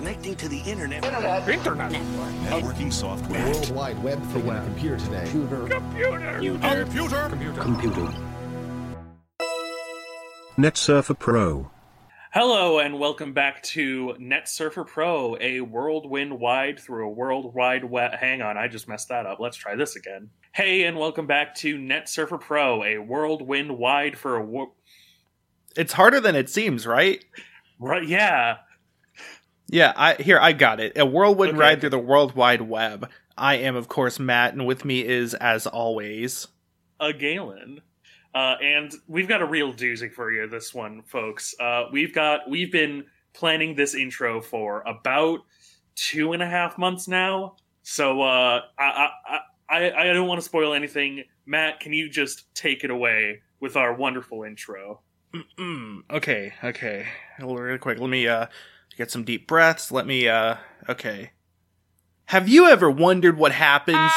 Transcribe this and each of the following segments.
connecting to the internet. Internet. Networking software. World Wide Web thing on a computer today. Computer. NetSurfer Pro. Hello and welcome back to NetSurfer Pro, a whirlwind wide through a worldwide web. Hang on, I just messed that up. Let's try this again. Hey, and welcome back to NetSurfer Pro, a whirlwind wide for a. It's harder than it seems, right? Right? Yeah. Yeah, I got it. A whirlwind Okay. ride through the World Wide Web. I am, of course, Matt, and with me is, as always, Galen. And we've got a real doozy for you, this one, folks. We've been planning this intro for about 2.5 months now. So I don't want to spoil anything. Matt, can you just take it away with our wonderful intro? Okay. Really quick, let me get some deep breaths. Okay. Have you ever wondered what happens?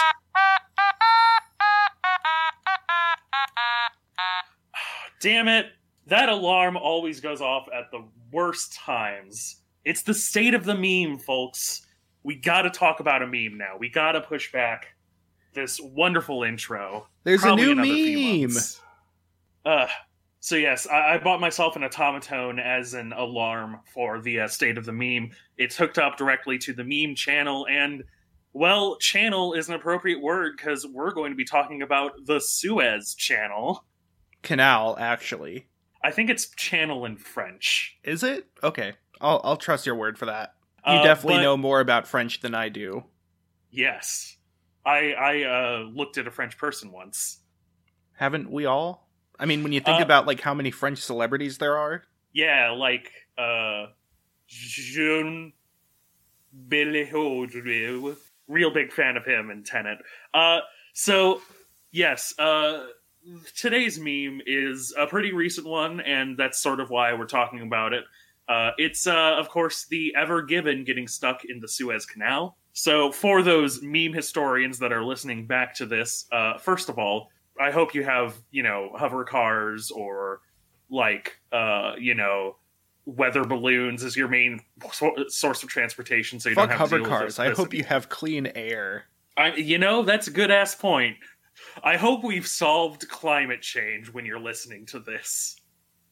Damn it! That alarm always goes off at the worst times. It's the state of the meme, folks. We gotta talk about a meme now. We gotta push back this wonderful intro. There's Probably a another few new meme. months. So yes, I bought myself an automaton as an alarm for the state of the meme. It's hooked up directly to the meme channel, and, well, channel is an appropriate word because we're going to be talking about the Suez Channel. Canal, actually. I think it's channel in French. Is it? Okay. I'll trust your word for that. You definitely know more about French than I do. Yes. I looked at a French person once. Haven't we all? I mean, when you think about like how many French celebrities there are. Yeah, like Jean Béliveau. Real big fan of him in Tenet. So yes, today's meme is a pretty recent one, and that's sort of why we're talking about it. It's, of course, the Ever Given getting stuck in the Suez Canal. So, for those meme historians that are listening back to this, first of all, I hope you have, hover cars or, weather balloons as your main source of transportation, so you Fuck don't have to hover deal with cars. I hope you have clean air. That's a good-ass point. I hope we've solved climate change when you're listening to this.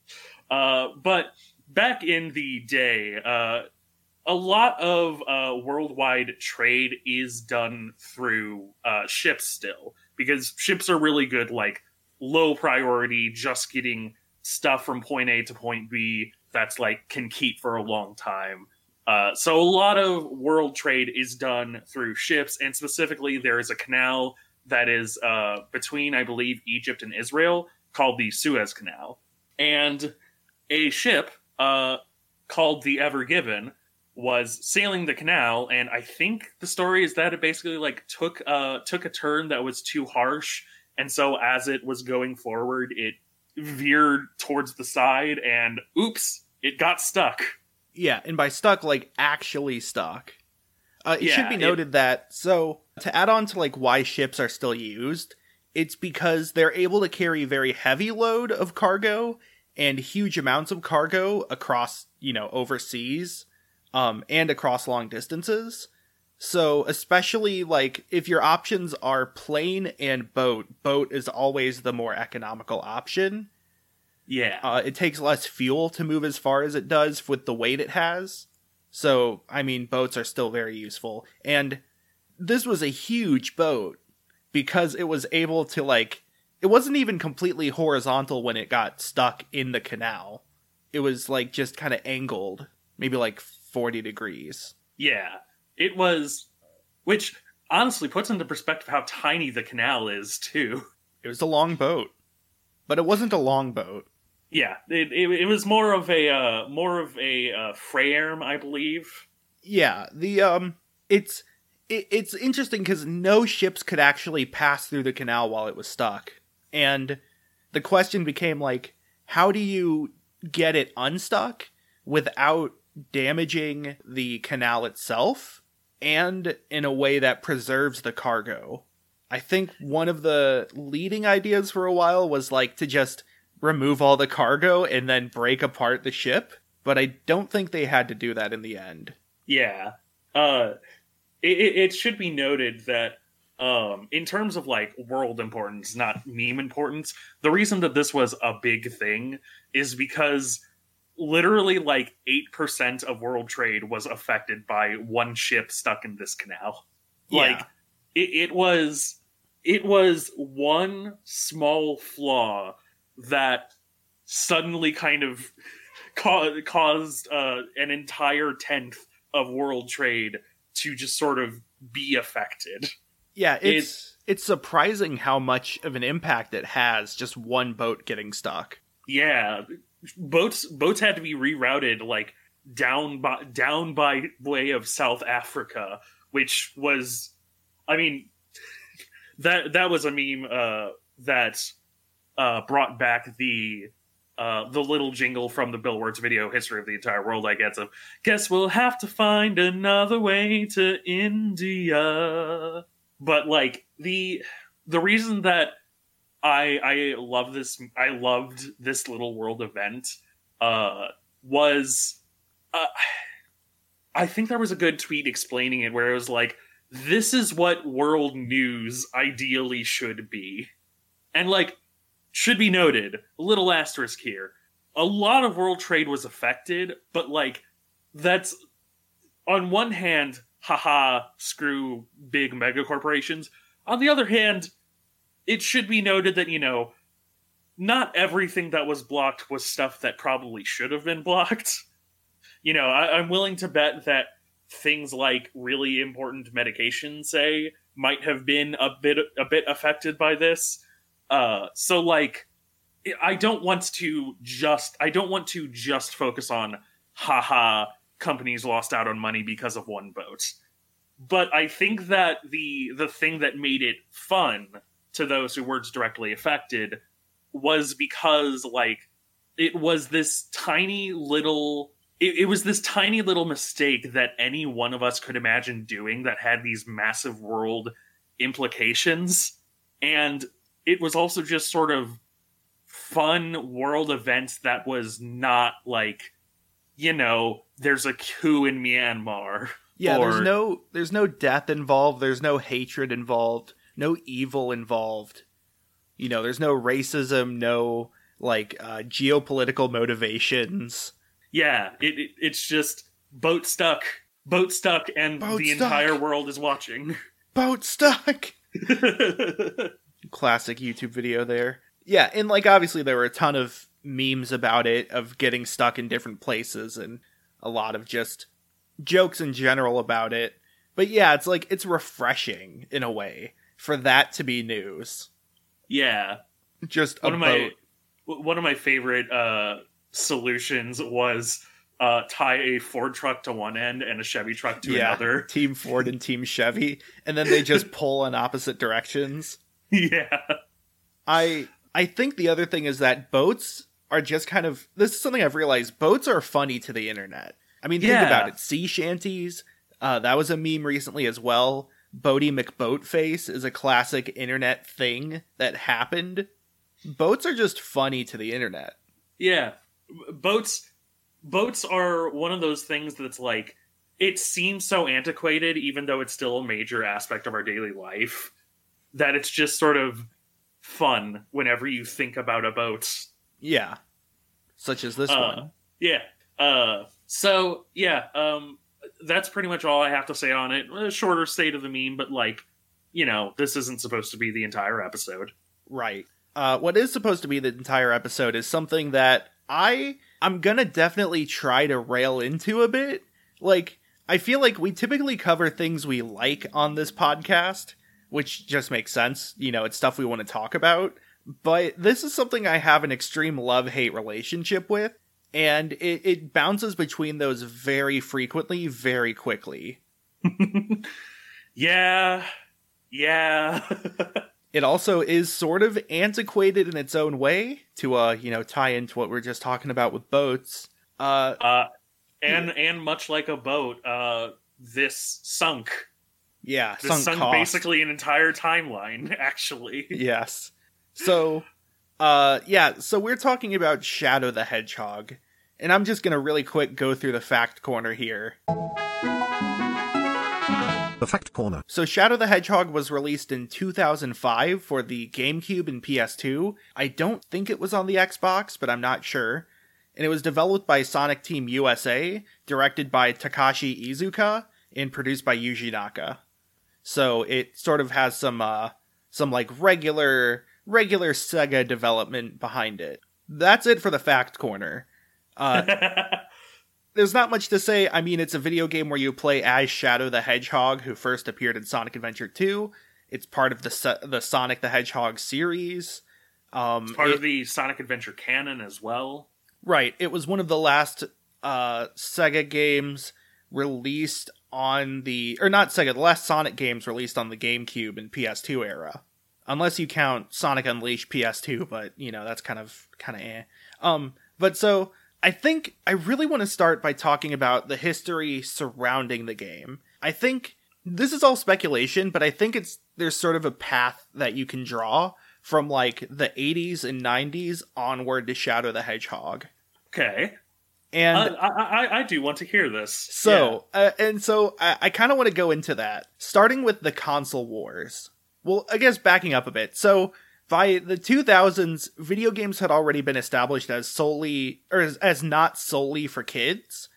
But back in the day, a lot of worldwide trade is done through ships still, because ships are really good, low priority, just getting stuff from point A to point B that's can keep for a long time. So a lot of world trade is done through ships, and specifically there is a canal that is between, I believe, Egypt and Israel, called the Suez Canal. And a ship called the Ever Given was sailing the canal, and I think the story is that it basically took a turn that was too harsh, and so as it was going forward, it veered towards the side, and oops, it got stuck. Yeah, and by stuck, actually stuck. It should be noted that, so, to add on to, why ships are still used, it's because they're able to carry very heavy load of cargo and huge amounts of cargo across, overseas, and across long distances. So, especially, if your options are plane and boat is always the more economical option. Yeah. It takes less fuel to move as far as it does with the weight it has. So, I mean, boats are still very useful. And this was a huge boat because it was able to, it wasn't even completely horizontal when it got stuck in the canal. It was, just kind of angled, maybe 40 degrees. Yeah. It was, which honestly puts into perspective how tiny the canal is, too. It was a long boat. But it wasn't a long boat. Yeah, it was more of a frame, I believe. Yeah, it's interesting because no ships could actually pass through the canal while it was stuck, and the question became how do you get it unstuck without damaging the canal itself, and in a way that preserves the cargo? I think one of the leading ideas for a while was to just remove all the cargo and then break apart the ship, but I don't think they had to do that in the end. Yeah. It should be noted that in terms of like world importance, not meme importance, the reason that this was a big thing is because literally like 8% of world trade was affected by one ship stuck in this canal. Yeah. Like it was one small flaw that suddenly kind of caused an entire tenth of world trade to just sort of be affected. Yeah, it's surprising how much of an impact it has, just one boat getting stuck. Yeah, boats had to be rerouted like down by way of South Africa, which was, I mean, that was a meme that brought back the little jingle from the Bill Wirtz video, History of the Entire World, I guess we'll have to find another way to India. But like the reason that I loved this little world event was I think there was a good tweet explaining it where it was like, this is what world news ideally should be. And like, should be noted, a little asterisk here, a lot of world trade was affected, but like, that's on one hand, haha, screw big mega corporations. On the other hand, it should be noted that, you know, not everything that was blocked was stuff that probably should have been blocked. You know, I'm willing to bet that things like really important medications, say, might have been a bit affected by this. So like, I don't want to just focus on haha, companies lost out on money because of one boat. But I think that the thing that made it fun to those who were directly affected was because like it was this tiny little mistake that any one of us could imagine doing that had these massive world implications. And it was also just sort of fun world events that was not like, you know, there's a coup in Myanmar. Yeah, there's no death involved, there's no hatred involved, no evil involved. You know, there's no racism, no like geopolitical motivations. Yeah, it's just boat stuck, and the entire world is watching. Boat stuck. Classic YouTube video there. Yeah, and like obviously there were a ton of memes about it, of getting stuck in different places, and a lot of just jokes in general about it. But yeah, it's like, it's refreshing in a way for that to be news. Yeah. Just a boat. One of my favorite solutions was tie a Ford truck to one end and a Chevy truck to another. Team Ford and Team Chevy, and then they just pull in opposite directions. Yeah. I think the other thing is that boats are just kind of, this is something I've realized, boats are funny to the internet. I mean, think about it. Sea shanties, that was a meme recently as well. Boaty McBoatface is a classic internet thing that happened. Boats are just funny to the internet. Yeah. Boats are one of those things that's like, it seems so antiquated, even though it's still a major aspect of our daily life, that it's just sort of fun whenever you think about a boat. Yeah. Such as this one. Yeah. So, yeah, that's pretty much all I have to say on it. A shorter state of the meme, but like, you know, this isn't supposed to be the entire episode. Right. What is supposed to be the entire episode is something that I'm gonna definitely try to rail into a bit. Like, I feel like we typically cover things we like on this podcast, which just makes sense. You know, it's stuff we want to talk about. But this is something I have an extreme love-hate relationship with, and it bounces between those very frequently, very quickly. Yeah. It also is sort of antiquated in its own way to, you know, tie into what we're just talking about with boats. And much like a boat, this sunk. Yeah, this sunk basically an entire timeline, actually. Yes. So, so we're talking about Shadow the Hedgehog, and I'm just gonna really quick go through the fact corner here. The Fact Corner. So Shadow the Hedgehog was released in 2005 for the GameCube and PS2. I don't think it was on the Xbox, but I'm not sure. And it was developed by Sonic Team USA, directed by Takashi Iizuka, and produced by Yuji Naka. So it sort of has some like regular Sega development behind it. That's it for the Fact Corner. There's not much to say. I mean, it's a video game where you play as Shadow the Hedgehog, who first appeared in Sonic Adventure 2. It's part of the Sonic the Hedgehog series. It's part of the Sonic Adventure canon as well. Right. It was one of the last Sega games released on the last Sonic games released on the GameCube and PS2 era. Unless you count Sonic Unleashed PS2, but, that's kind of eh. But so, I think I really want to start by talking about the history surrounding the game. I think this is all speculation, but I think there's sort of a path that you can draw from, like, the 80s and 90s onward to Shadow the Hedgehog. Okay. And I do want to hear this. So, I kind of want to go into that, starting with the console wars. Well, I guess backing up a bit. So, by the 2000s, video games had already been established as as not solely for kids.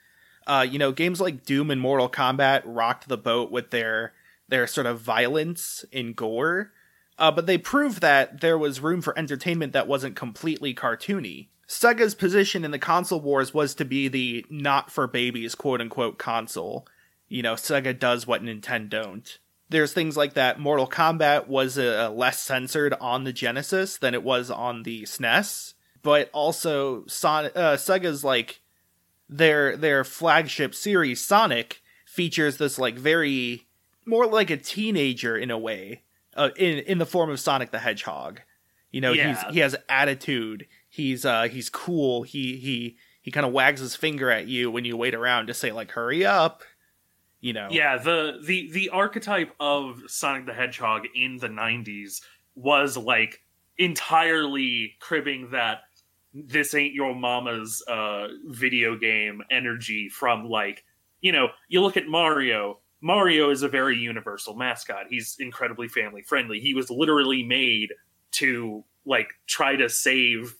Games like Doom and Mortal Kombat rocked the boat with their sort of violence and gore. But they proved that there was room for entertainment that wasn't completely cartoony. Sega's position in the console wars was to be the not-for-babies quote-unquote console. Sega does what Nintendo don't. There's things like that. Mortal Kombat was less censored on the Genesis than it was on the SNES. But also, Sega's, like, their flagship series, Sonic, features this, like, very... more like a teenager in a way. In the form of Sonic the Hedgehog. He has attitude. He's cool. He kind of wags his finger at you when you wait around to say, like, hurry up. Yeah, the archetype of Sonic the Hedgehog in the 90s was, like, entirely cribbing that this ain't your mama's video game energy from, like, you look at Mario. Mario is a very universal mascot. He's incredibly family friendly. He was literally made to, like, try to save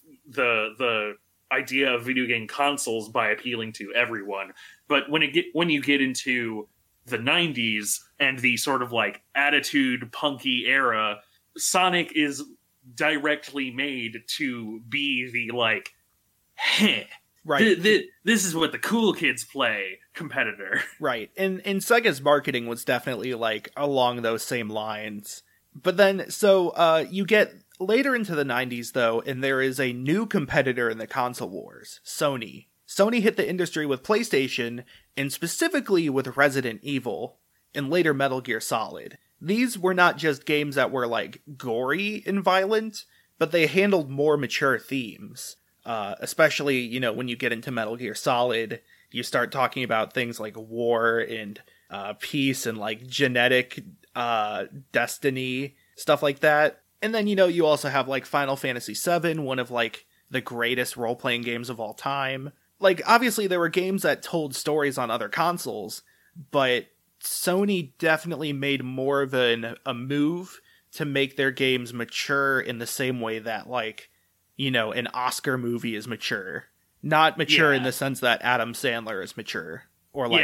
the idea of video game consoles by appealing to everyone. But when you get into the 90s and the sort of, like, attitude punky era, Sonic is directly made to be the, like, heh. Right. This is what the cool kids play competitor. Right. And Sega's marketing was definitely, like, along those same lines. But then, you get later into the 90s, though, and there is a new competitor in the console wars, Sony. Sony hit the industry with PlayStation, and specifically with Resident Evil, and later Metal Gear Solid. These were not just games that were, like, gory and violent, but they handled more mature themes. Especially, when you get into Metal Gear Solid, you start talking about things like war and peace and, like, genetic destiny, stuff like that. And then, you also have, like, Final Fantasy VII, one of, like, the greatest role-playing games of all time. Like, obviously there were games that told stories on other consoles, but Sony definitely made more of a move to make their games mature in the same way that, like, an Oscar movie is mature. Not mature in the sense that Adam Sandler is mature. Or, like,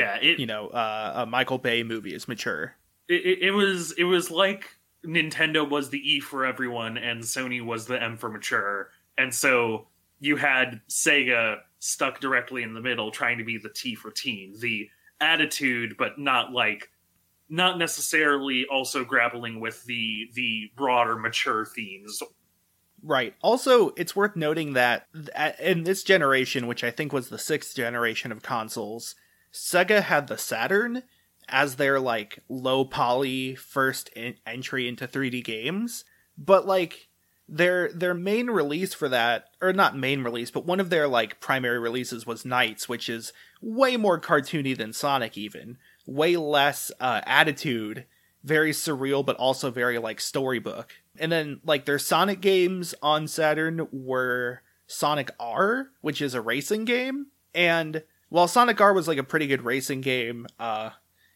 a Michael Bay movie is mature. It was like Nintendo was the E for everyone and Sony was the M for mature. And so you had Sega stuck directly in the middle trying to be the T for teen. The attitude, but not necessarily also grappling with the broader mature themes. Right. Also, it's worth noting that in this generation, which I think was the 6th generation of consoles, Sega had the Saturn as their, like, low poly first entry into 3D games. But, like, their main release for that, or not main release, but one of their, like, primary releases was Knights, which is way more cartoony than Sonic even. Way less attitude, very surreal, but also very, like, storybook. And then, like, their Sonic games on Saturn were Sonic R, which is a racing game. And while Sonic R was, like, a pretty good racing game,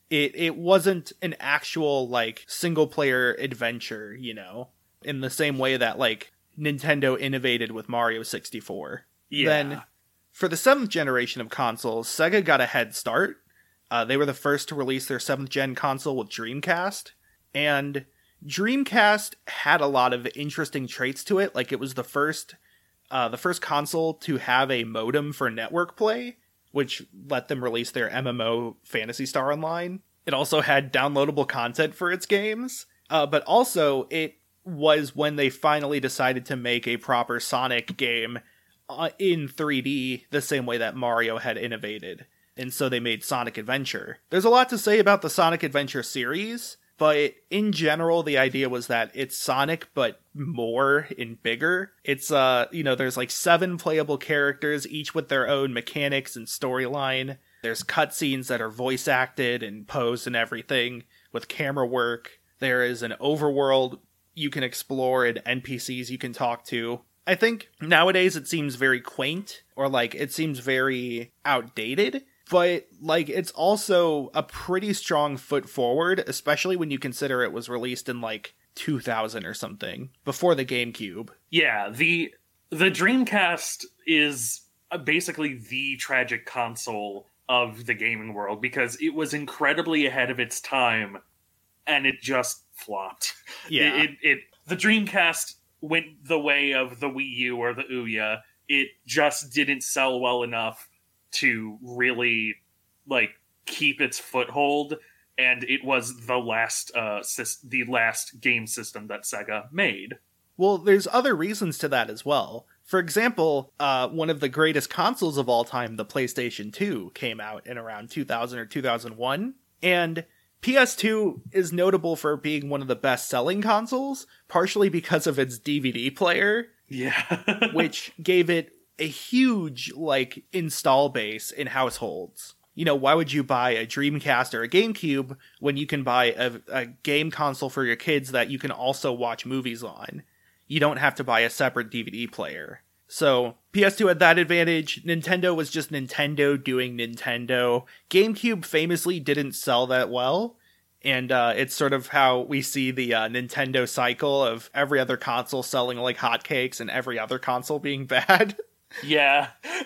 It wasn't an actual, like, single-player adventure, you know? In the same way that, like, Nintendo innovated with Mario 64. Yeah. Then, for the 7th generation of consoles, Sega got a head start. They were the first to release their 7th gen console with Dreamcast. And Dreamcast had a lot of interesting traits to it. Like, it was the first console to have a modem for network play, which let them release their MMO Phantasy Star Online. It also had downloadable content for its games, but also it was when they finally decided to make a proper Sonic game in 3D, the same way that Mario had innovated. And so they made Sonic Adventure. There's a lot to say about the Sonic Adventure series, but in general, the idea was that it's Sonic, but more and bigger. It's, there's like 7 playable characters, each with their own mechanics and storyline. There's cutscenes that are voice acted and posed and everything with camera work. There is an overworld you can explore and NPCs you can talk to. I think nowadays it seems very quaint, or like it seems very outdated. But, like, it's also a pretty strong foot forward, especially when you consider it was released in, like, 2000 or something, before the GameCube. Yeah, the Dreamcast is basically the tragic console of the gaming world, because it was incredibly ahead of its time, and it just flopped. Yeah. The Dreamcast went the way of the Wii U or the Ouya. It just didn't sell well enough to really, like, keep its foothold, and it was the last game system that Sega made. Well, there's other reasons to that as well. For example, one of the greatest consoles of all time, the PlayStation 2, came out in around 2000 or 2001, and PS2 is notable for being one of the best-selling consoles, partially because of its DVD player, yeah, which gave it a huge, like, install base in households. You know, why would you buy a Dreamcast or a GameCube when you can buy a game console for your kids that you can also watch movies on? You don't have to buy a separate DVD player. So, PS2 had that advantage. Nintendo was just Nintendo doing Nintendo. GameCube famously didn't sell that well. And it's sort of how we see the Nintendo cycle of every other console selling like hotcakes and every other console being bad. Yeah.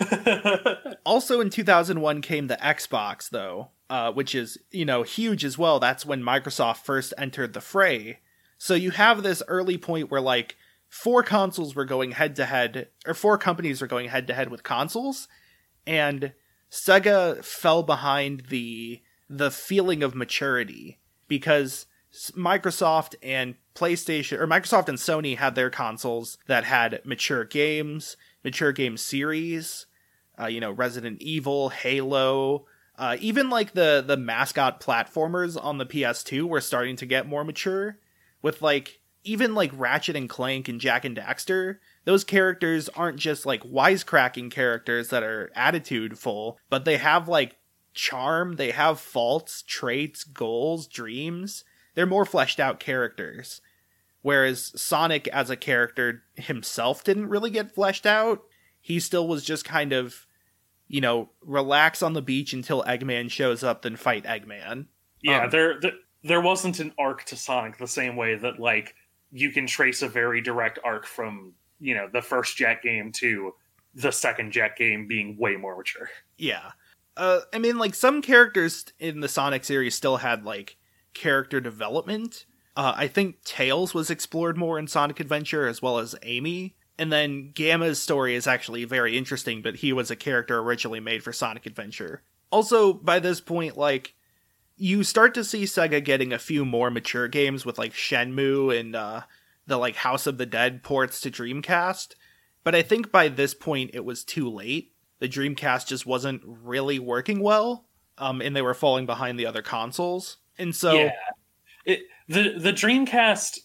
Also in 2001 came the Xbox, though, which is, huge as well. That's when Microsoft first entered the fray. So you have this early point where, like, 4 consoles were going head-to-head, or 4 companies were going head-to-head with consoles, and Sega fell behind the feeling of maturity, because Microsoft and Microsoft and Sony had their consoles that had mature game series, Resident Evil, Halo, even like the mascot platformers on the PS2 were starting to get more mature, with like, even like Ratchet and Clank and Jak and Daxter. Those characters aren't just like wisecracking characters that are attitudeful, but they have like charm, they have faults, traits, goals, dreams. They're more fleshed out characters. Whereas Sonic as a character himself didn't really get fleshed out. He still was just kind of, relax on the beach until Eggman shows up, then fight Eggman. Yeah, there wasn't an arc to Sonic the same way that, like, you can trace a very direct arc from, the first Jak game to the second Jak game being way more mature. Yeah. Some characters in the Sonic series still had, like, character development. I think Tails was explored more in Sonic Adventure, as well as Amy. And then Gamma's story is actually very interesting, but he was a character originally made for Sonic Adventure. Also, by this point, like, you start to see Sega getting a few more mature games with, like, Shenmue and the, like, House of the Dead ports to Dreamcast. But I think by this point, it was too late. The Dreamcast just wasn't really working well, and they were falling behind the other consoles. And so... Yeah. The Dreamcast,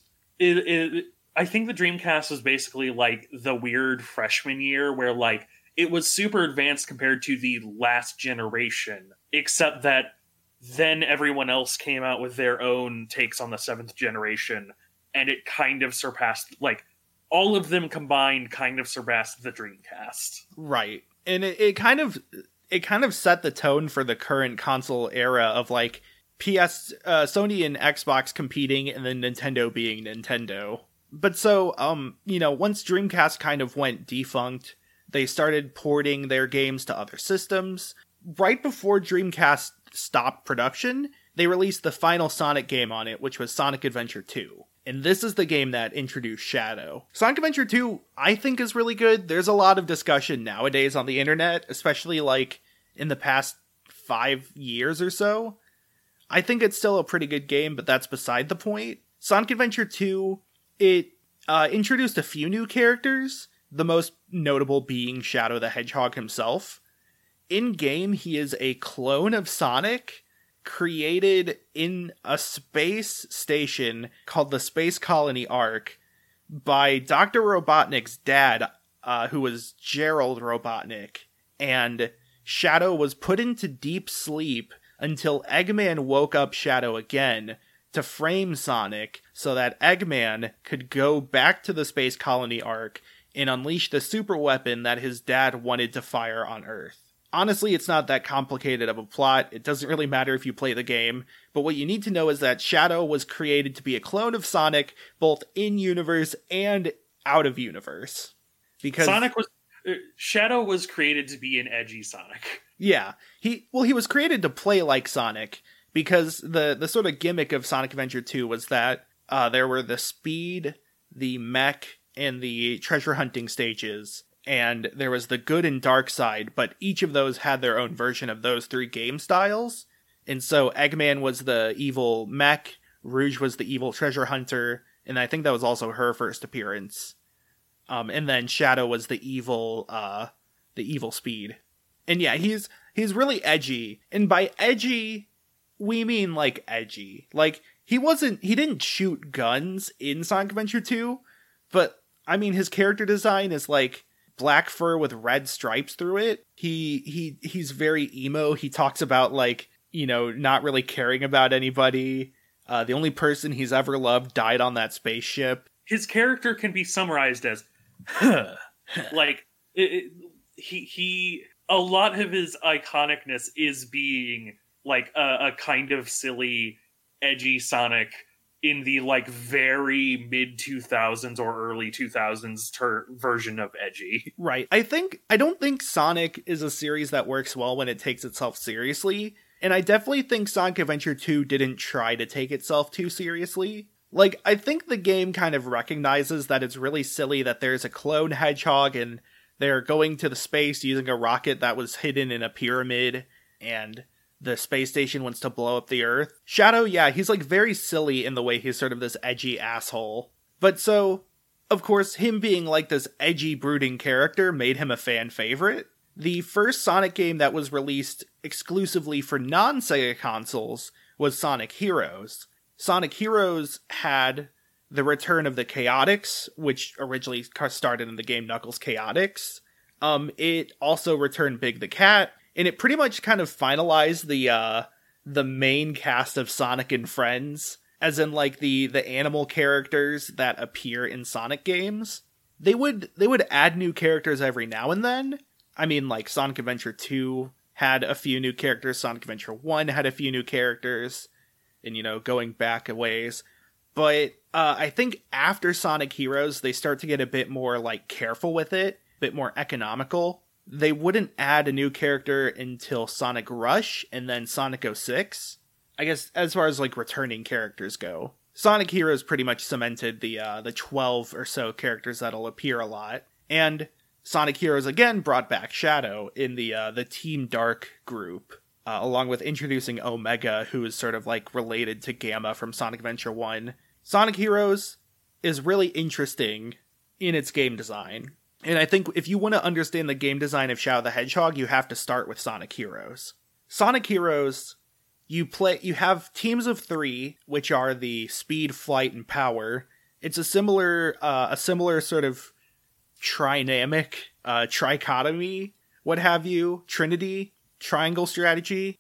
I think the Dreamcast was basically like the weird freshman year where, like, it was super advanced compared to the last generation, except that then everyone else came out with their own takes on the 7th generation, and it kind of surpassed, like, all of them combined kind of surpassed the Dreamcast. Right. And it kind of set the tone for the current console era of, like, Sony and Xbox competing, and then Nintendo being Nintendo. But so, once Dreamcast kind of went defunct, they started porting their games to other systems. Right before Dreamcast stopped production, they released the final Sonic game on it, which was Sonic Adventure 2. And this is the game that introduced Shadow. Sonic Adventure 2, I think, is really good. There's a lot of discussion nowadays on the internet, especially like in the past 5 years or so. I think it's still a pretty good game, but that's beside the point. Sonic Adventure 2, it introduced a few new characters, the most notable being Shadow the Hedgehog himself. In-game, he is a clone of Sonic, created in a space station called the Space Colony Ark by Dr. Robotnik's dad, who was Gerald Robotnik. And Shadow was put into deep sleep until Eggman woke up Shadow again to frame Sonic so that Eggman could go back to the Space Colony Ark and unleash the super weapon that his dad wanted to fire on Earth. Honestly, it's not that complicated of a plot. It doesn't really matter if you play the game, but what you need to know is that Shadow was created to be a clone of Sonic, both in-universe and out-of-universe. Because Shadow was created to be an edgy Sonic. Yeah. He was created to play like Sonic, because the sort of gimmick of Sonic Adventure 2 was that there were the speed, the mech, and the treasure hunting stages, and there was the good and dark side, but each of those had their own version of those 3 game styles. And so Eggman was the evil mech, Rouge was the evil treasure hunter, and I think that was also her first appearance. And then Shadow was the evil speed. And yeah, he's really edgy. And by edgy, we mean like edgy. Like, he didn't shoot guns in Sonic Adventure 2, but I mean, his character design is like black fur with red stripes through it. He's very emo. He talks about like, not really caring about anybody. The only person he's ever loved died on that spaceship. His character can be summarized as, like, he a lot of his iconicness is being like a kind of silly, edgy Sonic in the like very mid 2000s or early 2000s version of edgy. Right. I don't think Sonic is a series that works well when it takes itself seriously. And I definitely think Sonic Adventure 2 didn't try to take itself too seriously. Like, I think the game kind of recognizes that it's really silly that there's a clone hedgehog and they're going to the space using a rocket that was hidden in a pyramid, and the space station wants to blow up the Earth. Shadow, yeah, he's like very silly in the way he's sort of this edgy asshole. But so, of course, him being like this edgy, brooding character made him a fan favorite. The first Sonic game that was released exclusively for non-Sega consoles was Sonic Heroes. Sonic Heroes had the return of the Chaotix, which originally started in the game Knuckles Chaotix. It also returned Big the Cat, and it pretty much kind of finalized the main cast of Sonic and Friends, as in like the animal characters that appear in Sonic games. They would add new characters every now and then. I mean, like Sonic Adventure 2 had a few new characters, Sonic Adventure 1 had a few new characters, and going back a ways. But I think after Sonic Heroes, they start to get a bit more like careful with it, a bit more economical. They wouldn't add a new character until Sonic Rush and then Sonic 06. I guess as far as like returning characters go, Sonic Heroes pretty much cemented the 12 or so characters that'll appear a lot. And Sonic Heroes again brought back Shadow in the Team Dark group, along with introducing Omega, who is sort of like related to Gamma from Sonic Adventure 1. Sonic Heroes is really interesting in its game design. And I think if you want to understand the game design of Shadow the Hedgehog, you have to start with Sonic Heroes. Sonic Heroes, you have teams of 3, which are the speed, flight, and power. It's a similar sort of trinamic, trichotomy, what have you, trinity, triangle strategy,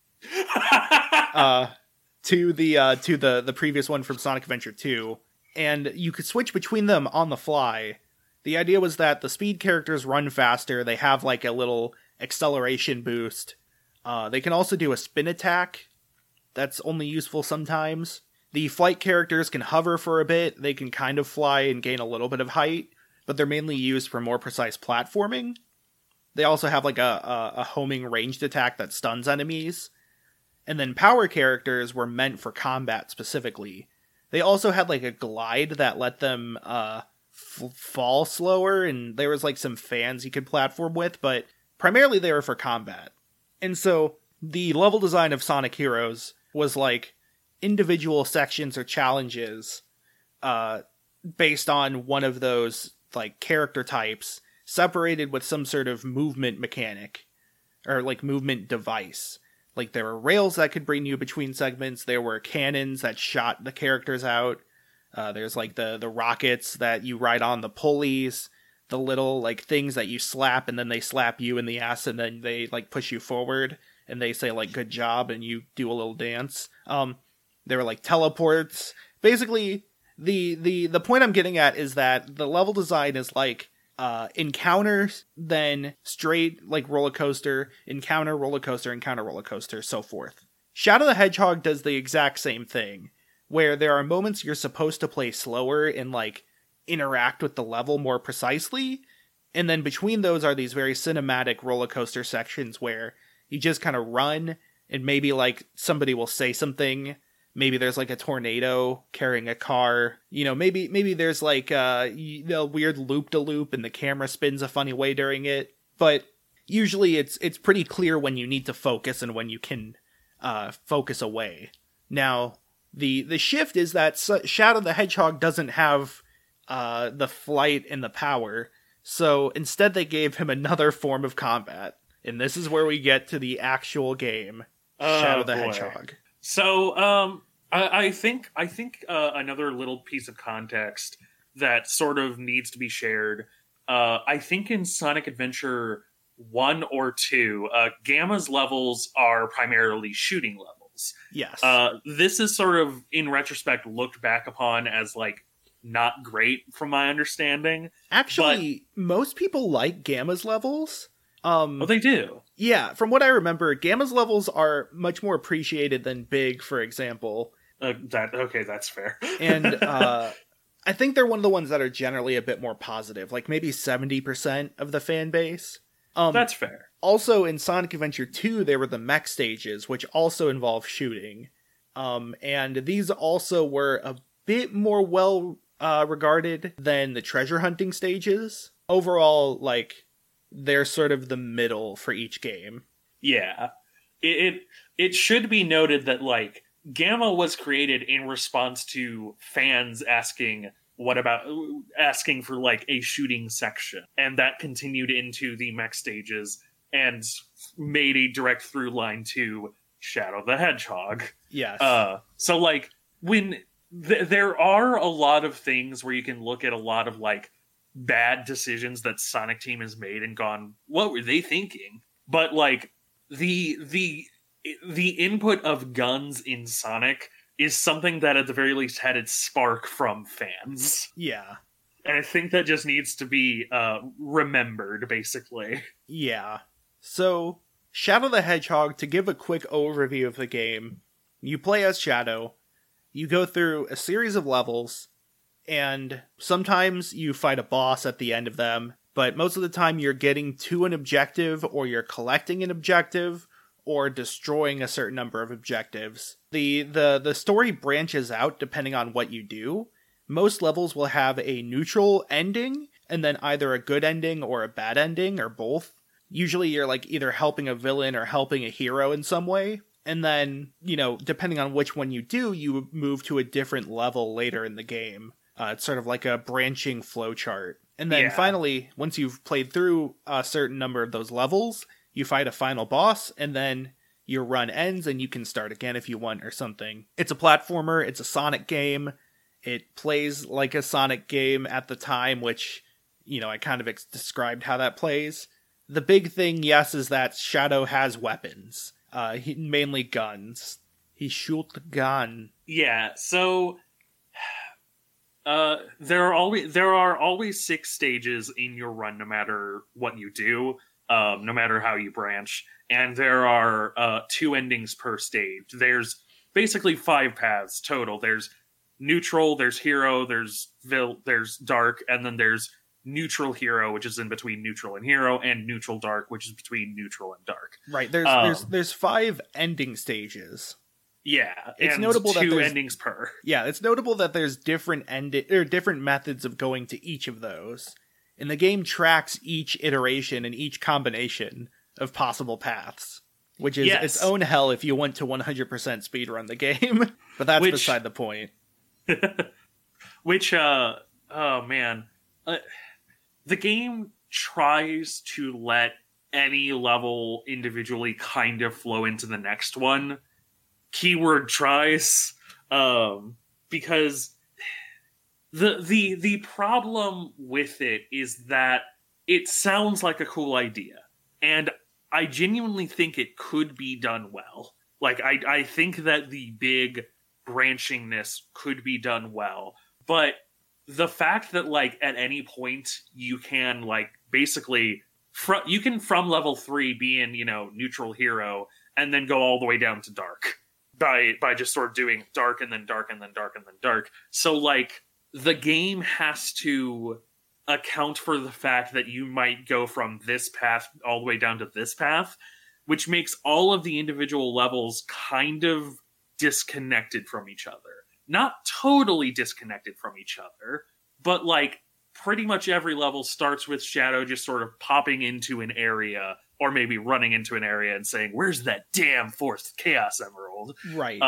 to the previous one from Sonic Adventure 2, and you could switch between them on the fly. The idea was that the speed characters run faster, they have like a little acceleration boost. They can also do a spin attack, that's only useful sometimes. The flight characters can hover for a bit, they can kind of fly and gain a little bit of height, but they're mainly used for more precise platforming. They also have like a homing ranged attack that stuns enemies. And then power characters were meant for combat specifically. They also had like a glide that let them fall slower, and there was like some fans you could platform with, but primarily they were for combat. And so the level design of Sonic Heroes was like individual sections or challenges based on one of those like character types, separated with some sort of movement mechanic or like movement device. Like there were rails that could bring you between segments, there were cannons that shot the characters out, there's like the rockets that you ride on, the pulleys, the little like things that you slap and then they slap you in the ass and then they like push you forward and they say like good job and you do a little dance. There were like teleports. Basically, the point I'm getting at is that the level design is like encounters, then straight like roller coaster, encounter, roller coaster, so forth. Shadow the Hedgehog does the exact same thing, where there are moments you're supposed to play slower and like interact with the level more precisely, and then between those are these very cinematic roller coaster sections where you just kind of run and maybe like somebody will say something. Maybe there's like a tornado carrying a car. You know, maybe there's like a weird loop-de-loop and the camera spins a funny way during it. But usually it's pretty clear when you need to focus and when you can focus away. Now, the shift is that Shadow the Hedgehog doesn't have the flight and the power. So instead they gave him another form of combat. And this is where we get to the actual game, Shadow the Hedgehog. So, I think another little piece of context that sort of needs to be shared. I think in Sonic Adventure 1 or 2, Gamma's levels are primarily shooting levels. Yes. This is sort of, in retrospect, looked back upon as, like, not great from my understanding. Actually, most people like Gamma's levels. Oh, they do? Yeah, from what I remember, Gamma's levels are much more appreciated than Big, for example. That's fair. And I think they're one of the ones that are generally a bit more positive, like maybe 70% of the fan base. That's fair. Also, in Sonic Adventure 2, there were the mech stages, which also involve shooting. And these also were a bit more well regarded than the treasure hunting stages. Overall, like, they're sort of the middle for each game. Yeah. It should be noted that, like, Gamma was created in response to fans asking for, like, a shooting section. And that continued into the mech stages and made a direct through line to Shadow the Hedgehog. Yes. So, like, when there are a lot of things where you can look at a lot of, like, bad decisions that Sonic Team has made and gone, what were they thinking? But, like, the input of guns in Sonic is something that at the very least had its spark from fans. Yeah. And I think that just needs to be remembered, basically. Yeah. So, Shadow the Hedgehog, to give a quick overview of the game, you play as Shadow, you go through a series of levels, and sometimes you fight a boss at the end of them, but most of the time you're getting to an objective, or you're collecting an objective, or destroying a certain number of objectives. The story branches out depending on what you do. Most levels will have a neutral ending, and then either a good ending or a bad ending, or both. Usually you're like either helping a villain or helping a hero in some way. And then, you know, depending on which one you do, you move to a different level later in the game. It's sort of like a branching flowchart. And then finally, once you've played through a certain number of those levels, you fight a final boss, and then your run ends and you can start again if you want or something. It's a platformer, it's a Sonic game. It plays like a Sonic game at the time, which, you know, I kind of described how that plays. The big thing, yes, is that Shadow has weapons. Mainly guns. He shoots the gun. Yeah, so there are always 6 stages in your run, no matter what you do, no matter how you branch, and there are 2 endings per stage. There's basically 5 paths total. There's neutral, there's hero, there's dark, and then there's neutral hero, which is in between neutral and hero, and neutral dark, which is between neutral and dark. Right. There's 5 ending stages. Yeah, it's and notable that 2 endings per. Yeah, it's notable that there's different different methods of going to each of those, and the game tracks each iteration and each combination of possible paths, which is its own hell if you want to 100% speedrun the game. But that's beside the point. Which, oh man, the game tries to let any level individually kind of flow into the next one. Keyword tries, because the problem with it is that it sounds like a cool idea, and I genuinely think it could be done well. Like, I think that the big branchingness could be done well, but the fact that, like, at any point you can, like, basically you can from level 3 be in, neutral hero and then go all the way down to dark by just sort of doing dark and then dark and then dark and then dark. So, like, the game has to account for the fact that you might go from this path all the way down to this path, which makes all of the individual levels kind of disconnected from each other. Not totally disconnected from each other, but, like, pretty much every level starts with Shadow just sort of popping into an area, or maybe running into an area and saying, "Where's that damn 4th Chaos Emerald?" Right.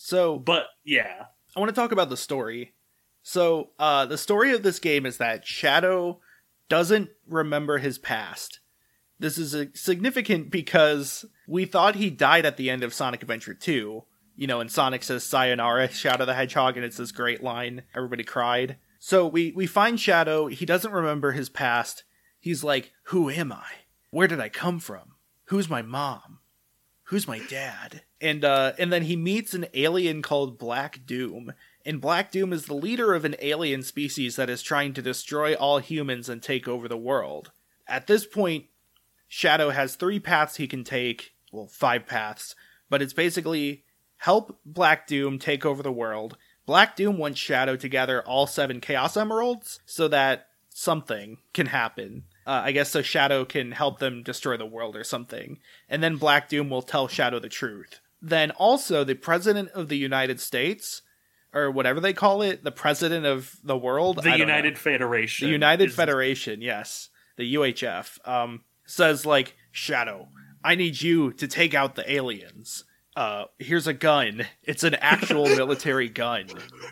But yeah, I want to talk about the story. So, the story of this game is that Shadow doesn't remember his past. This is significant because we thought he died at the end of Sonic Adventure 2. And Sonic says, "Sayonara, Shadow the Hedgehog," and it's this great line. Everybody cried. So we find Shadow. He doesn't remember his past. He's like, "Who am I? Where did I come from? Who's my mom? Who's my dad?" And then he meets an alien called Black Doom. And Black Doom is the leader of an alien species that is trying to destroy all humans and take over the world. At this point, Shadow has 3 paths he can take. Well, 5 paths. But it's basically help Black Doom take over the world. Black Doom wants Shadow to gather all 7 Chaos Emeralds so that something can happen. I guess so Shadow can help them destroy the world or something. And then Black Doom will tell Shadow the truth. Then also the President of the United States, or whatever they call it, the President of the world. The United Federation. The United Federation, yes. The UHF. Says, like, "Shadow, I need you to take out the aliens. Here's a gun. It's an actual military gun.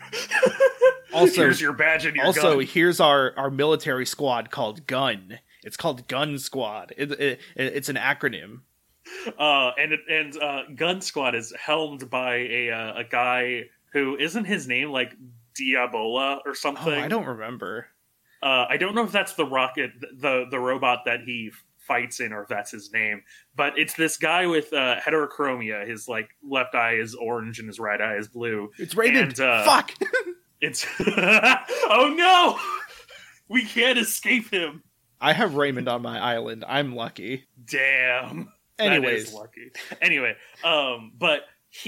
Also, here's your badge and your gun. Also, here's our military squad called Gun. It's called Gun Squad. It's an acronym. And Gun Squad is helmed by a guy who isn't his name like Diabola or something. Oh, I don't remember. I don't know if that's the rocket, the robot that he fights in, or if that's his name. But it's this guy with heterochromia. His like left eye is orange and his right eye is blue. It's Raymond. Fuck. It's oh no, we can't escape him. I have Raymond on my island. I'm lucky. Damn. Anyways, that is lucky. Anyway, but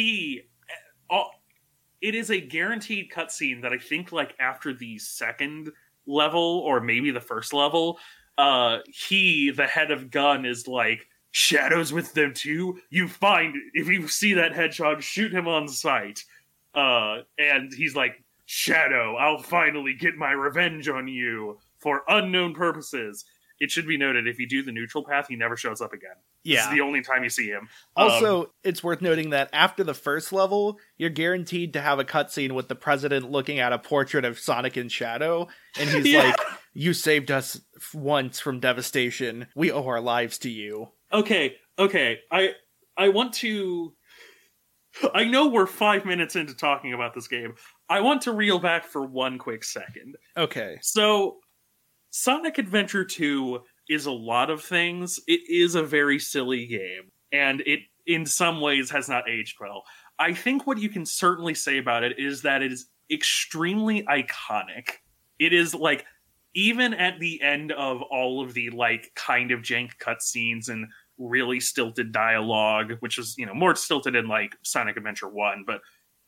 it is a guaranteed cutscene that I think, like, after the second level or maybe the first level, the head of Gun is like, "Shadow's with them too. If you see that hedgehog, shoot him on sight." And he's like, "Shadow, I'll finally get my revenge on you for unknown purposes." It should be noted, if you do the neutral path, he never shows up again. Yeah. This is the only time you see him. Also, it's worth noting that after the first level, you're guaranteed to have a cutscene with the president looking at a portrait of Sonic and Shadow, and he's like, "You saved us once from devastation. We owe our lives to you." Okay. I want to... I know we're 5 minutes into talking about this game. I want to reel back for one quick second. Okay. So, Sonic Adventure 2 is a lot of things. It is a very silly game, and it, in some ways, has not aged well. I think what you can certainly say about it is that it is extremely iconic. It is, like, even at the end of all of the, like, kind of jank cutscenes and really stilted dialogue, which is, more stilted in, like, Sonic Adventure 1, but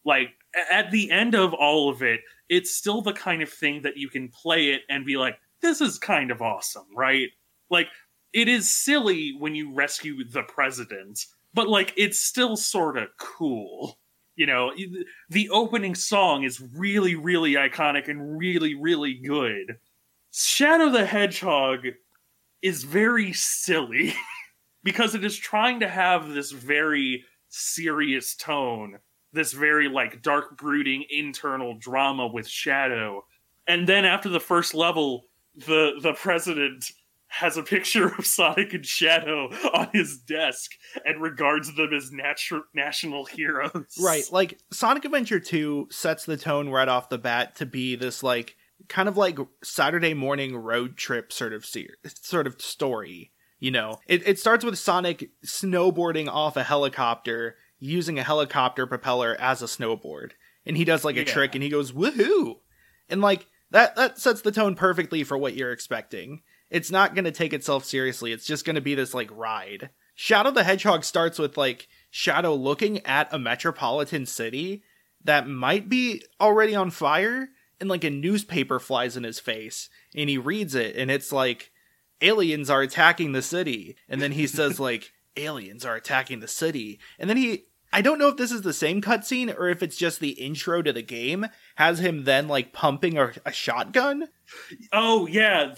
Like, at the end of all of it, it's still the kind of thing that you can play it and be like, this is kind of awesome, right? Like, it is silly when you rescue the president, but, like, it's still sort of cool. You know, the opening song is really, really iconic and really, really good. Shadow the Hedgehog is very silly because it is trying to have this very serious tone, this very, like, dark, brooding internal drama with Shadow. And then after the first level, the president has a picture of Sonic and Shadow on his desk and regards them as national heroes. Right, like, Sonic Adventure 2 sets the tone right off the bat to be this, like, kind of like Saturday morning road trip sort of story, you know? It starts with Sonic snowboarding off a helicopter, using a helicopter propeller as a snowboard. And he does, like, a trick, and he goes, woohoo! And, like, that sets the tone perfectly for what you're expecting. It's not going to take itself seriously. It's just going to be this, like, ride. Shadow the Hedgehog starts with, like, Shadow looking at a metropolitan city that might be already on fire, and, like, a newspaper flies in his face, and he reads it, and it's like, aliens are attacking the city. And then he says, like, aliens are attacking the city. And then I don't know if this is the same cutscene or if it's just the intro to the game, has him then, like, pumping a shotgun. Oh, yeah,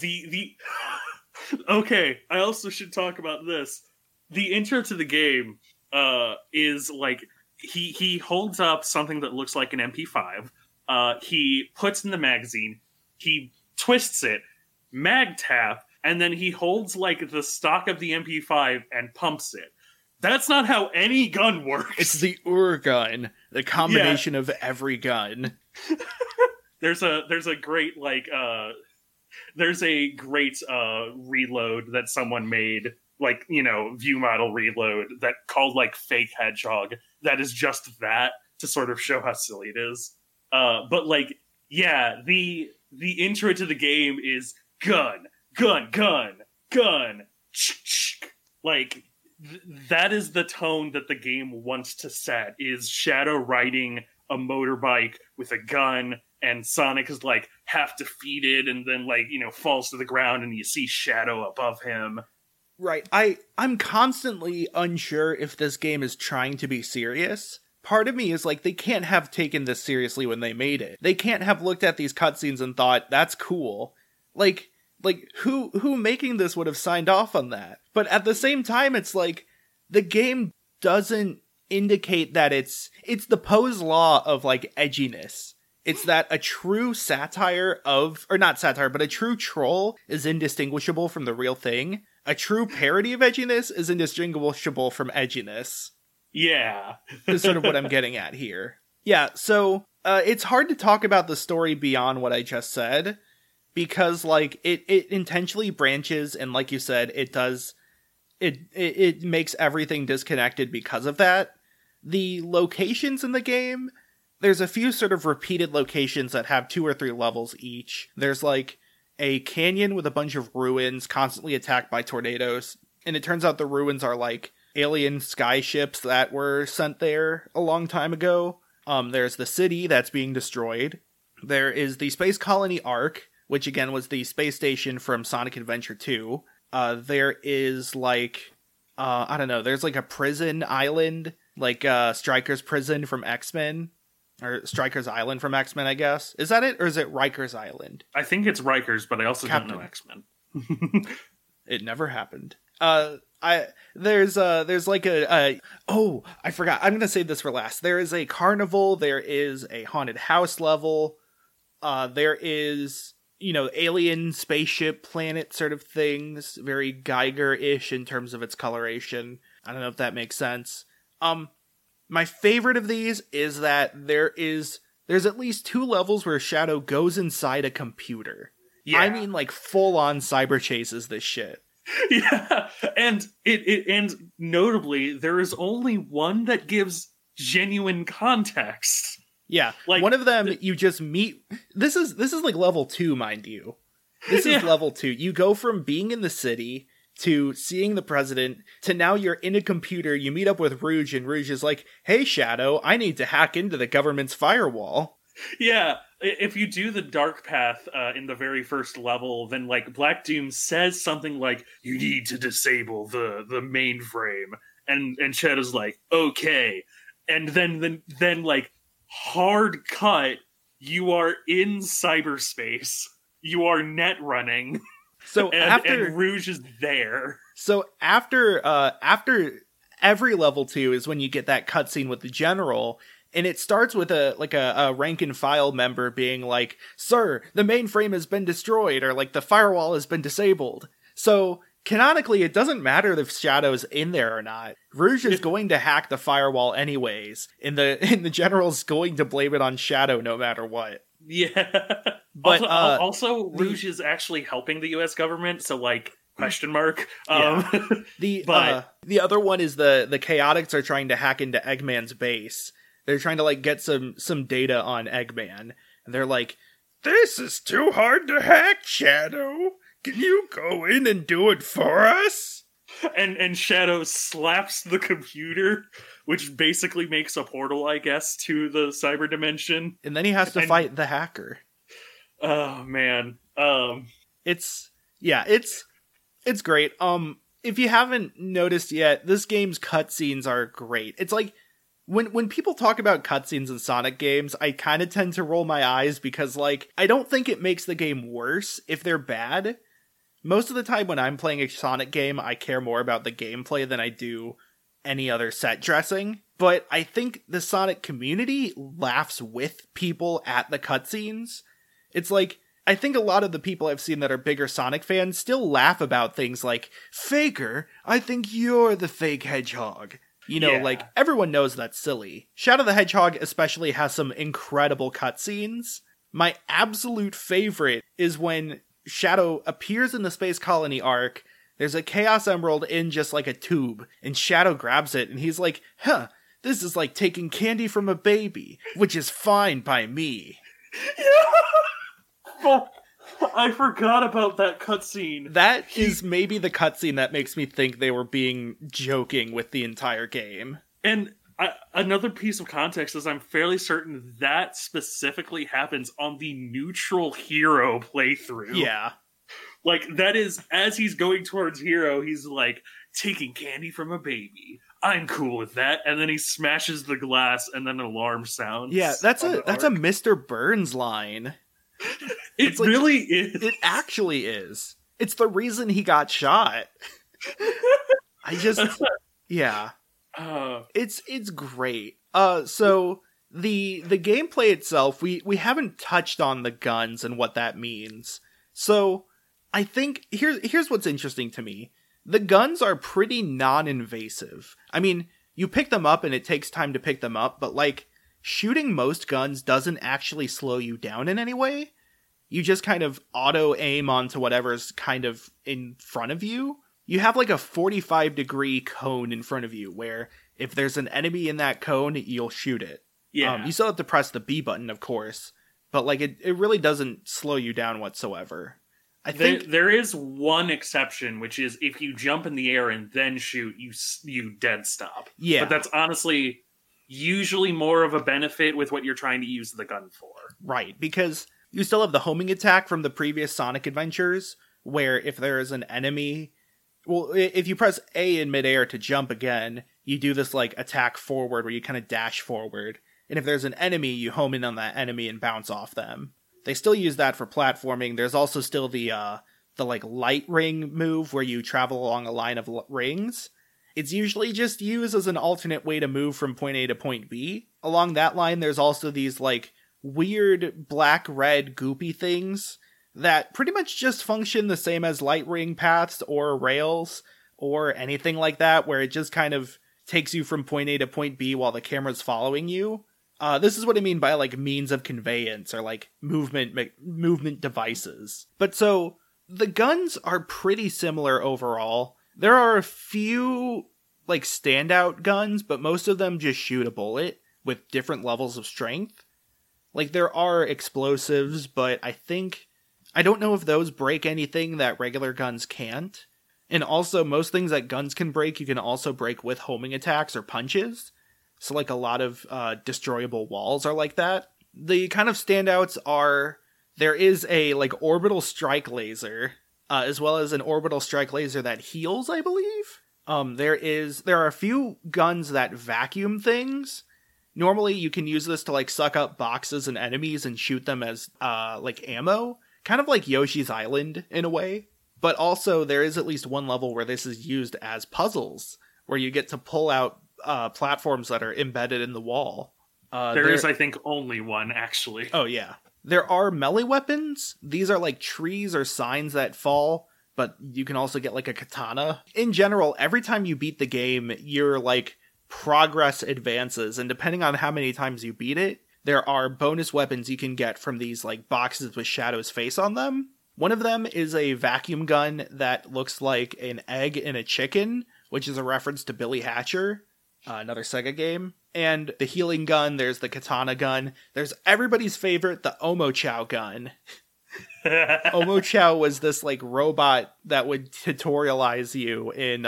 Okay, I also should talk about this. The intro to the game is, like, he holds up something that looks like an MP5. He puts in the magazine, he twists it, mag tap, and then he holds, like, the stock of the MP5 and pumps it. That's not how any gun works. It's the gun, the combination of every gun. There's a great, like, there's a great reload that someone made, like, you know, view model reload that called, like, Fake Hedgehog. That is just that to sort of show how silly it is. But, like, yeah, the intro to the game is gun, gun, gun, gun, like, that is the tone that the game wants to set, is Shadow riding a motorbike with a gun, and Sonic is, like, half defeated and then, like, you know, falls to the ground and you see Shadow above him. Right. I'm constantly unsure if this game is trying to be serious. Part of me is like, they can't have taken this seriously when they made it. They can't have looked at these cutscenes and thought, that's cool. Like who making this would have signed off on that? But at the same time, it's like, the game doesn't indicate that it's the Poe's law of, like, edginess. It's that a true satire of, or not satire, but a true troll is indistinguishable from the real thing. A true parody of edginess is indistinguishable from edginess. Yeah. Is sort of what I'm getting at here. Yeah, so it's hard to talk about the story beyond what I just said, because, like, it intentionally branches, and like you said, it makes everything disconnected because of that. The locations in the game, there's a few sort of repeated locations that have 2 or 3 levels each. There's, like, a canyon with a bunch of ruins constantly attacked by tornadoes, and it turns out the ruins are, like, alien skyships that were sent there a long time ago. There's the city that's being destroyed. There is the Space Colony Ark, which again was the space station from Sonic Adventure 2. There is, like, I don't know, there's, like, a prison island, like Stryker's prison from X-Men. Or Stryker's Island from X-Men, I guess. Is that it? Or is it Riker's Island? I think it's Riker's, but I also don't know X-Men. It never happened. There's like oh, I forgot. I'm gonna save this for last. There is a carnival. There is a haunted house level. There is, you know, alien spaceship planet sort of things. Very Geiger-ish in terms of its coloration. I don't know if that makes sense. My favorite of these is that there's at least 2 levels where Shadow goes inside a computer. Yeah. I mean, like, full-on cyber chases this shit. Yeah, and and notably, there is only one that gives genuine context. Yeah, like, one of them you just meet. This is like level 2, mind you. This is level 2. You go from being in the city to seeing the president, to now you're in a computer, you meet up with Rouge, and Rouge is like, hey, Shadow, I need to hack into the government's firewall. Yeah, if you do the dark path in the very first level, then like Black Doom says something like, you need to disable the mainframe. And Shadow's like, okay. And then like hard cut, you are in cyberspace. You are net running. So and Rouge is there. So after every level 2 is when you get that cutscene with the general, and it starts with a rank and file member being like, "Sir, the mainframe has been destroyed," or like the firewall has been disabled. So canonically, it doesn't matter if Shadow's in there or not. Rouge is going to hack the firewall anyways, and the general's going to blame it on Shadow no matter what. Yeah. But also Rouge is actually helping the US government, so like question mark. Yeah. The other one is the Chaotix are trying to hack into Eggman's base. They're trying to like get some data on Eggman, and they're like, "This is too hard to hack, Shadow. Can you go in and do it for us?" And Shadow slaps the computer, which basically makes a portal, I guess, to the cyber dimension. And then he has to fight the hacker. Oh man. It's great. If you haven't noticed yet, this game's cutscenes are great. It's like when people talk about cutscenes in Sonic games, I kind of tend to roll my eyes because like I don't think it makes the game worse if they're bad. Most of the time when I'm playing a Sonic game, I care more about the gameplay than I do any other set dressing. But I think the Sonic community laughs with people at the cutscenes. It's like, I think a lot of the people I've seen that are bigger Sonic fans still laugh about things like, "Faker, I think you're the fake hedgehog." You know, like, everyone knows that's silly. Shadow the Hedgehog especially has some incredible cutscenes. My absolute favorite is when Shadow appears in the Space Colony arc, there's a Chaos Emerald in just like a tube, and Shadow grabs it, and he's like, "Huh, this is like taking candy from a baby, which is fine by me." Oh, I forgot about that cutscene. That is maybe the cutscene that makes me think they were being joking with the entire game. And another piece of context is I'm fairly certain that specifically happens on the Neutral Hero playthrough. Yeah. Like, that is, as he's going towards Hero, he's like, "Taking candy from a baby. I'm cool with that." And then he smashes the glass, and then an alarm sounds. Yeah, that's a Mr. Burns line. It like, really is. It actually is. It's the reason he got shot. Yeah. It's great. So the gameplay itself, we haven't touched on the guns and what that means. So I think here's what's interesting to me. The guns are pretty non-invasive. I mean, you pick them up and it takes time to pick them up, but like shooting most guns doesn't actually slow you down in any way. You just kind of auto-aim onto whatever's kind of in front of you. You have like a 45-degree cone in front of you, where if there's an enemy in that cone, you'll shoot it. Yeah. You still have to press the B button, of course, but like it really doesn't slow you down whatsoever. I think there is one exception, which is if you jump in the air and then shoot, you dead stop. Yeah. But that's honestly usually more of a benefit with what you're trying to use the gun for. Right, because you still have the homing attack from the previous Sonic adventures, where if there is an enemy, well, if you press A in midair to jump again, you do this like attack forward where you kind of dash forward. And if there's an enemy, you home in on that enemy and bounce off them. They still use that for platforming. There's also still the like light ring move where you travel along a line of rings. It's usually just used as an alternate way to move from point A to point B. Along that line, there's also these like weird black-red goopy things that pretty much just function the same as light ring paths or rails or anything like that, where it just kind of takes you from point A to point B while the camera's following you. This is what I mean by like means of conveyance or like movement devices. But so the guns are pretty similar overall. There are a few like standout guns, but most of them just shoot a bullet with different levels of strength. Like there are explosives, but I don't know if those break anything that regular guns can't. And also, most things that guns can break, you can also break with homing attacks or punches. So, like, a lot of destroyable walls are like that. The kind of standouts are, there is a, like, orbital strike laser, as well as an orbital strike laser that heals, I believe. There are a few guns that vacuum things. Normally, you can use this to, like, suck up boxes and enemies and shoot them as, like, ammo. Kind of like Yoshi's Island, in a way. But also, there is at least one level where this is used as puzzles, where you get to pull out platforms that are embedded in the wall. There is, I think, only one, actually. Oh, yeah. There are melee weapons. These are like trees or signs that fall, but you can also get like a katana. In general, every time you beat the game, your like progress advances, and depending on how many times you beat it, there are bonus weapons you can get from these like boxes with Shadow's face on them. One of them is a vacuum gun that looks like an egg in a chicken, which is a reference to Billy Hatcher, another Sega game. And the healing gun, there's the katana gun. There's everybody's favorite, the Omochao gun. Omochao was this like robot that would tutorialize you in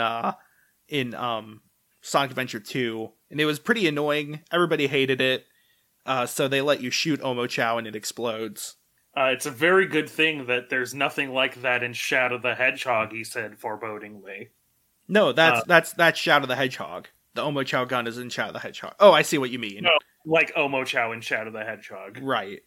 Sonic Adventure 2, and it was pretty annoying. Everybody hated it, so they let you shoot Omochao and it explodes. It's a very good thing that there's nothing like that in Shadow the Hedgehog, he said forebodingly. No, that's Shadow the Hedgehog. The Omochao gun is in Shadow the Hedgehog. Oh, I see what you mean. No, like Omochao in Shadow the Hedgehog. Right.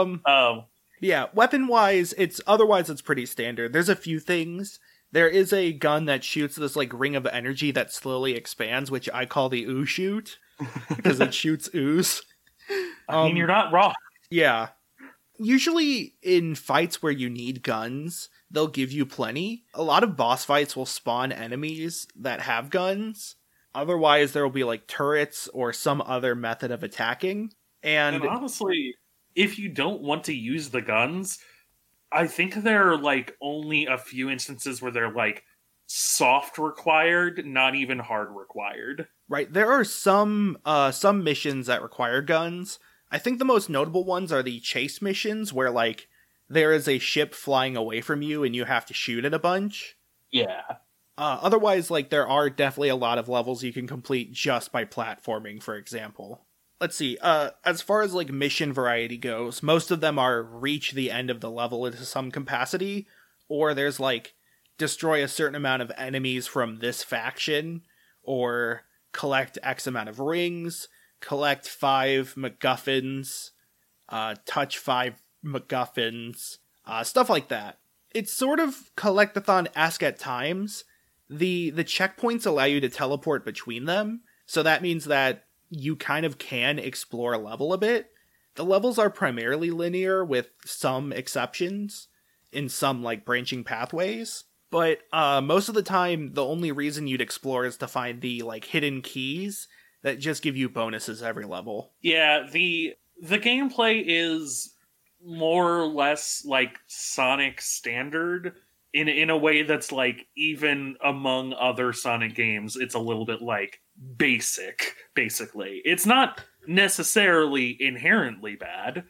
Yeah, weapon-wise, it's pretty standard. There's a few things. There is a gun that shoots this like ring of energy that slowly expands, which I call the ooze shoot, because it shoots ooze. I mean, you're not wrong. Yeah. Usually in fights where you need guns, they'll give you plenty. A lot of boss fights will spawn enemies that have guns. Otherwise, there will be like turrets or some other method of attacking. And honestly, if you don't want to use the guns, I think there are like only a few instances where they're like soft required, not even hard required. Right. There are some missions that require guns. I think the most notable ones are the chase missions where like there is a ship flying away from you and you have to shoot it a bunch. Yeah. Otherwise, like there are definitely a lot of levels you can complete just by platforming, for example. Let's see. As far as like mission variety goes, most of them are reach the end of the level into some capacity, or there's like destroy a certain amount of enemies from this faction, or collect X amount of rings, collect 5 MacGuffins, touch 5 MacGuffins, stuff like that. It's sort of collectathon-esque at times. The checkpoints allow you to teleport between them, so that means that you kind of can explore a level a bit. The levels are primarily linear with some exceptions in some like branching pathways, but most of the time the only reason you'd explore is to find the like hidden keys that just give you bonuses every level. Yeah, the gameplay is more or less like Sonic standard in a way that's like even among other Sonic games, it's a little bit like basic, basically. It's not necessarily inherently bad.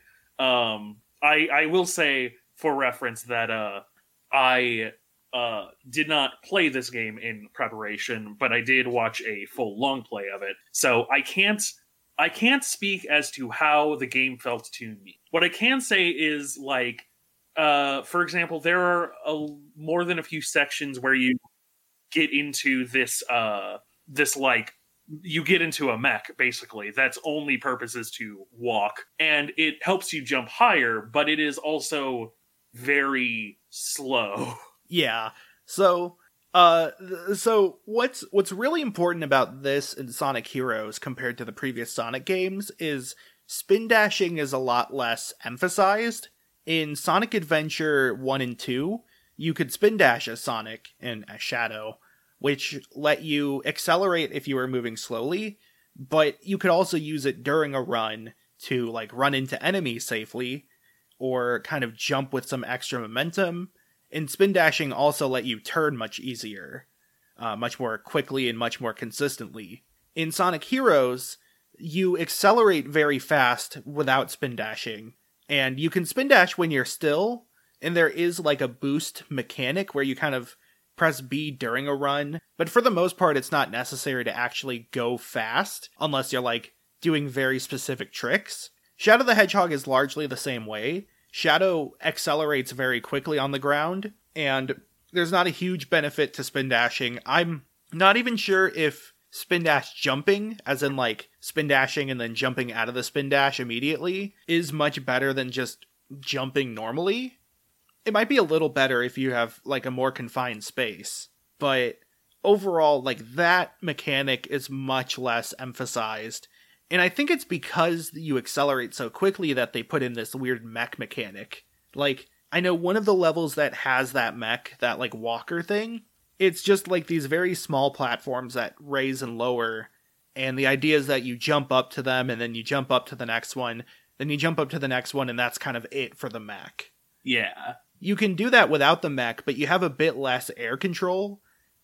I will say for reference that I did not play this game in preparation, but I did watch a full long play of it. So I can't speak as to how the game felt to me. What I can say is like, for example, there are more than a few sections where you get into this like, you get into a mech, basically, that's only purpose is to walk, and it helps you jump higher, but it is also very slow. Yeah. So what's really important about this in Sonic Heroes compared to the previous Sonic games is spin dashing is a lot less emphasized. In Sonic Adventure 1 and 2, you could spin dash as Sonic and as Shadow, which let you accelerate if you were moving slowly, but you could also use it during a run to like run into enemies safely, or kind of jump with some extra momentum. And spin dashing also let you turn much easier, much more quickly and much more consistently. In Sonic Heroes, you accelerate very fast without spin dashing, and you can spin dash when you're still, and there is like a boost mechanic where you kind of press B during a run, but for the most part, it's not necessary to actually go fast unless you're like doing very specific tricks. Shadow the Hedgehog is largely the same way. Shadow accelerates very quickly on the ground, and there's not a huge benefit to spin dashing. I'm not even sure if spin dash jumping, as in like spin dashing and then jumping out of the spin dash immediately, is much better than just jumping normally. It might be a little better if you have like a more confined space, but overall, like that mechanic is much less emphasized. And I think it's because you accelerate so quickly that they put in this weird mech mechanic. Like, I know one of the levels that has that mech, that like walker thing, it's just like these very small platforms that raise and lower. And the idea is that you jump up to them and then you jump up to the next one. Then you jump up to the next one and that's kind of it for the mech. Yeah. You can do that without the mech, but you have a bit less air control.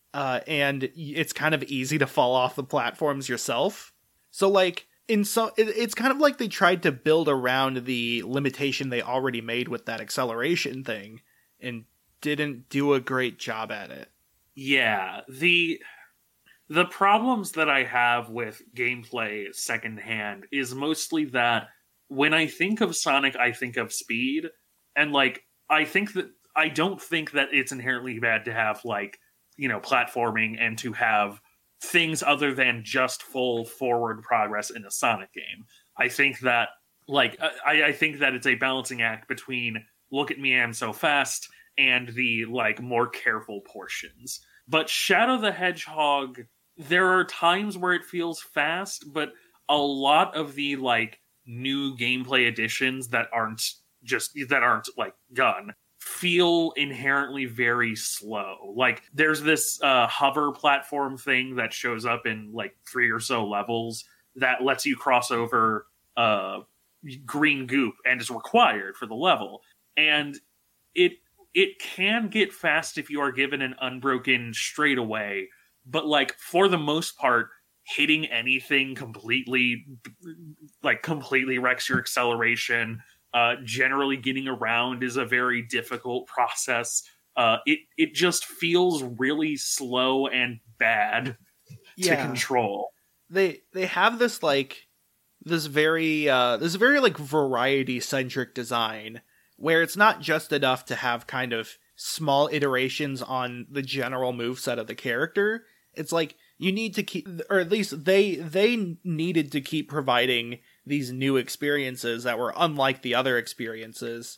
And it's kind of easy to fall off the platforms yourself. So like, it's kind of like they tried to build around the limitation they already made with that acceleration thing and didn't do a great job at it. Yeah, the problems that I have with gameplay secondhand is mostly that when I think of Sonic, I think of speed, and like I don't think that it's inherently bad to have like, you know, platforming and to have things other than just full forward progress in a Sonic game. I think that I think that it's a balancing act between look at me, I'm so fast, and the like more careful portions. But Shadow the Hedgehog, there are times where it feels fast, but a lot of the like new gameplay additions that aren't like gun feel inherently very slow. Like, there's this hover platform thing that shows up in like 3 or so levels that lets you cross over green goop and is required for the level. And it can get fast if you are given an unbroken straightaway, but like for the most part, hitting anything completely wrecks your acceleration. Generally getting around is a very difficult process. It just feels really slow and bad to control. They have this very like variety centric design where it's not just enough to have kind of small iterations on the general moveset of the character. It's like you need to keep, or at least they needed to keep providing these new experiences that were unlike the other experiences.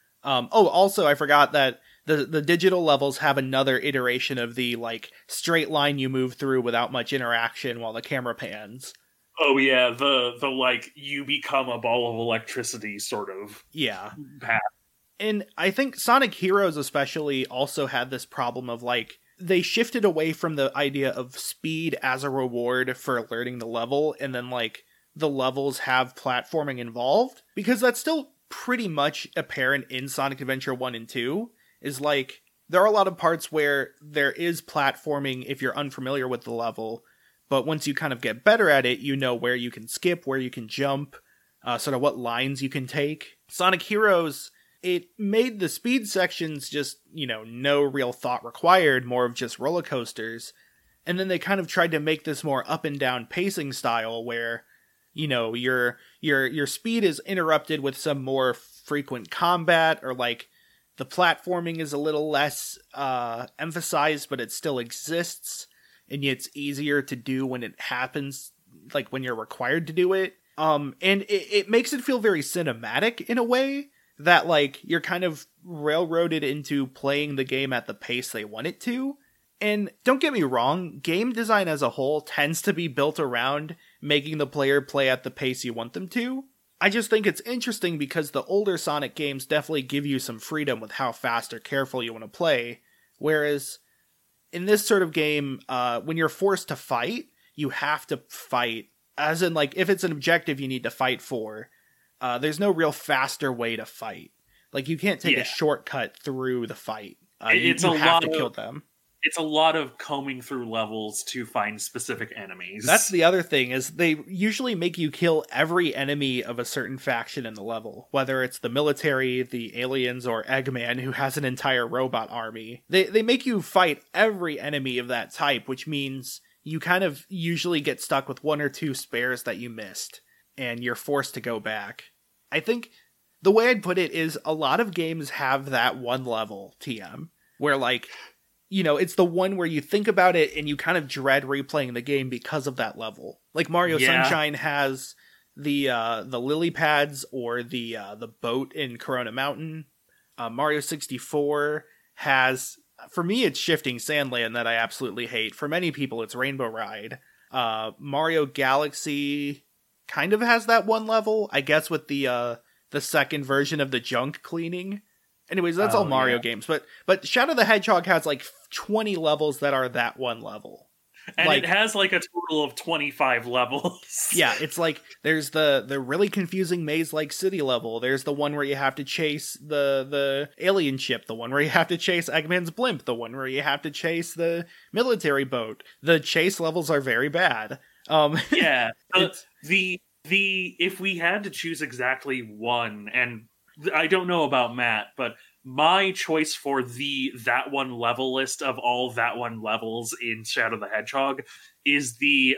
Also, I forgot that the digital levels have another iteration of the like straight line you move through without much interaction while the camera pans. Oh yeah, the like you become a ball of electricity sort of path. And I think Sonic Heroes especially also had this problem of like they shifted away from the idea of speed as a reward for learning the level, and then like the levels have platforming involved, because that's still pretty much apparent in Sonic Adventure 1 and 2, is like there are a lot of parts where there is platforming if you're unfamiliar with the level, but once you kind of get better at it, you know where you can skip, where you can jump, sort of what lines you can take. Sonic Heroes, it made the speed sections just, you know, no real thought required, more of just roller coasters. And then they kind of tried to make this more up and down pacing style where, you know, your speed is interrupted with some more frequent combat, or like the platforming is a little less emphasized, but it still exists, and it's easier to do when it happens, like when you're required to do it. And it makes it feel very cinematic in a way that like you're kind of railroaded into playing the game at the pace they want it to. And don't get me wrong, game design as a whole tends to be built around making the player play at the pace you want them to. I just think it's interesting because the older Sonic games definitely give you some freedom with how fast or careful you want to play, whereas in this sort of game, when you're forced to fight, you have to fight. As in, like, if it's an objective you need to fight for, there's no real faster way to fight. Like, you can't take a shortcut through the fight. You have to kill them. it's a lot of combing through levels to find specific enemies. That's the other thing, is they usually make you kill every enemy of a certain faction in the level, whether it's the military, the aliens, or Eggman, who has an entire robot army. They make you fight every enemy of that type, which means you kind of usually get stuck with one or two spares that you missed, and you're forced to go back. I think the way I'd put it is a lot of games have that one level, TM, where like, you know, it's the one where you think about it and you kind of dread replaying the game because of that level. Like Mario Sunshine has the lily pads or the boat in Corona Mountain. Mario 64 has, for me, it's Shifting Sandland that I absolutely hate. For many people, it's Rainbow Ride. Mario Galaxy kind of has that one level, I guess, with the second version of the junk cleaning. Anyways, that's all Mario games. But Shadow the Hedgehog has like 20 levels that are that one level. And like, it has like a total of 25 levels. Yeah, it's like there's the really confusing maze-like city level. There's the one where you have to chase the alien ship. The one where you have to chase Eggman's blimp. The one where you have to chase the military boat. The chase levels are very bad. Yeah. The if we had to choose exactly one, and I don't know about Matt, but my choice for that one level list of all that one levels in Shadow the Hedgehog is the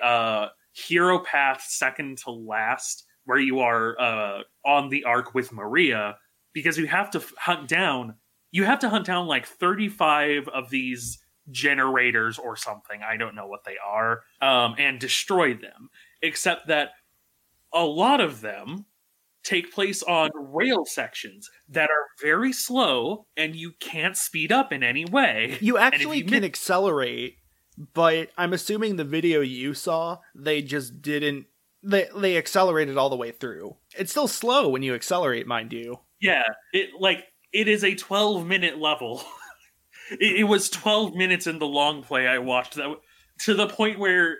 Hero Path second to last, where you are on the arc with Maria, because you have to hunt down like 35 of these generators or something. I don't know what they are, and destroy them. Except that a lot of them take place on rail sections that are very slow, and you can't speed up in any way. You actually can accelerate, but I'm assuming the video you saw, they just didn't... They accelerated all the way through. It's still slow when you accelerate, mind you. Yeah, it is a 12-minute level. It was 12 minutes in the long play I watched, that to the point where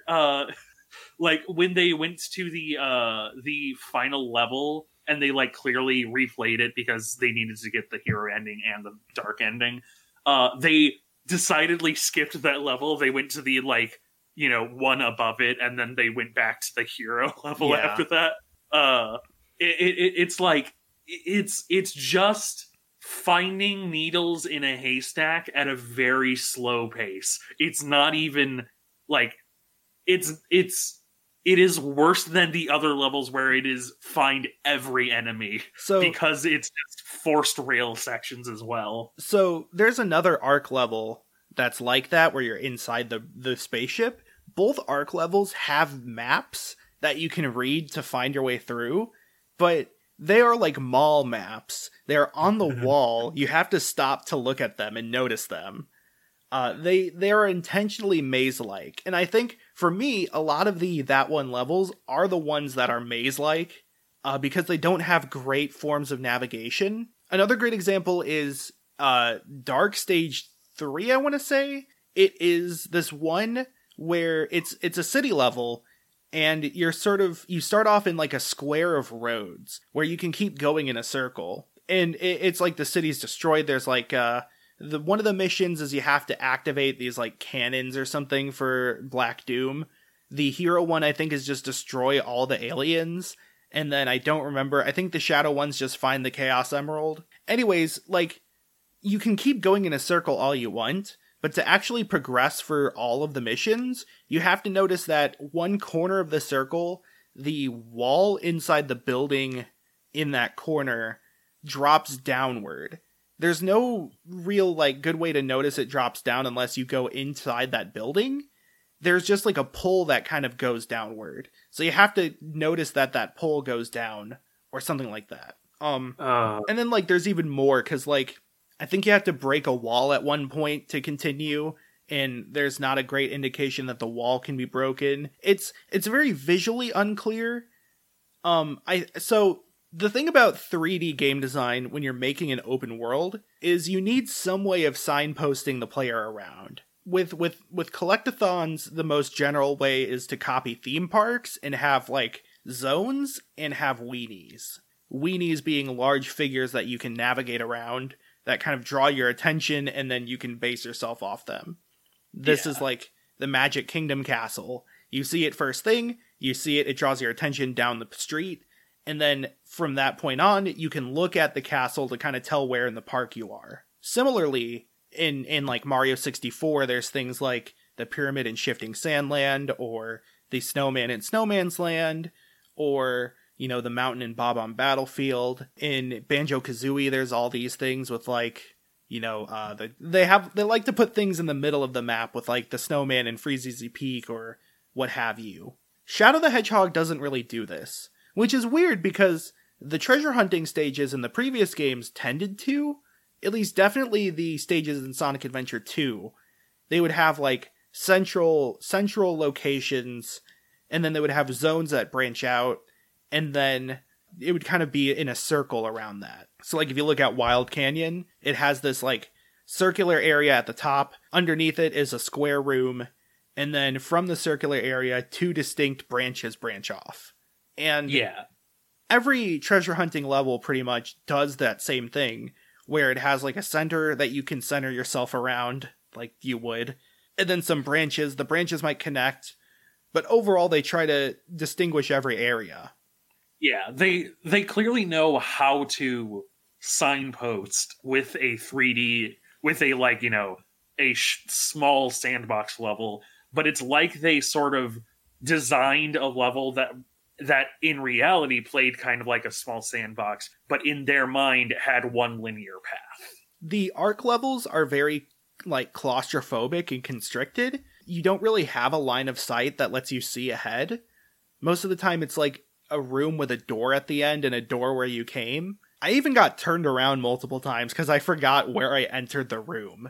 like when they went to the final level and they like clearly replayed it because they needed to get the hero ending and the dark ending, they decidedly skipped that level. They went to the like, you know, one above it, and then they went back to the hero level after that. It's like it's just finding needles in a haystack at a very slow pace. It's not even like it is worse than the other levels where it is find every enemy, because it's just forced rail sections as well. So there's another Ark level that's like that, where you're inside the spaceship. Both Ark levels have maps that you can read to find your way through, but they are like mall maps. They're on the wall. You have to stop to look at them and notice them. They are intentionally maze-like, and I think for me, a lot of that one levels are the ones that are maze-like, because they don't have great forms of navigation. Another great example is Dark Stage 3, I want to say. It is this one where it's a city level, and you start off in like a square of roads where you can keep going in a circle, and it's like the city's destroyed. There's like one of the missions is you have to activate these like cannons or something for Black Doom. The hero one, I think, is just destroy all the aliens, and then I don't remember. I think the shadow ones just find the Chaos Emerald. Anyways, like, you can keep going in a circle all you want, but to actually progress for all of the missions, you have to notice that one corner of the circle, the wall inside the building in that corner drops downward. There's no real, like, good way to notice it drops down unless you go inside that building. There's just, like, a pull that kind of goes downward. So you have to notice that pull goes down, or something like that. And then, like, there's even more, because, like, I think you have to break a wall at one point to continue, and there's not a great indication that the wall can be broken. It's very visually unclear. So the thing about 3D game design when you're making an open world is you need some way of signposting the player around. With collectathons, the most general way is to copy theme parks and have like zones and have weenies. Weenies being large figures that you can navigate around that kind of draw your attention, and then you can base yourself off them. This is like the Magic Kingdom castle. You see it first thing, you see it draws your attention down the street, and then from that point on, you can look at the castle to kind of tell where in the park you are. Similarly, in like Mario 64, there's things like the Pyramid in Shifting Sandland, or the Snowman in Snowman's Land, or, you know, the Mountain in Bob-omb Battlefield. In Banjo-Kazooie, there's all these things with, like, you know, they like to put things in the middle of the map with, like, the Snowman in Freezeezy Peak, or what have you. Shadow the Hedgehog doesn't really do this, which is weird because the treasure hunting stages in the previous games tended to, at least definitely the stages in Sonic Adventure 2, they would have, like, central locations, and then they would have zones that branch out, and then it would kind of be in a circle around that. So, like, if you look at Wild Canyon, it has this, like, circular area at the top. Underneath it is a square room, and then from the circular area, 2 distinct branches branch off. And every treasure hunting level pretty much does that same thing, where it has, like, a center that you can center yourself around, like you would, and then some branches. The branches might connect, but overall they try to distinguish every area. Yeah, they clearly know how to signpost with a 3D, with a, like, you know, a small sandbox level, but it's like they sort of designed a level that in reality played kind of like a small sandbox, but in their mind had one linear path. The arc levels are very, like, claustrophobic and constricted. You don't really have a line of sight that lets you see ahead. Most of the time it's like a room with a door at the end and a door where you came. I even got turned around multiple times because I forgot where I entered the room.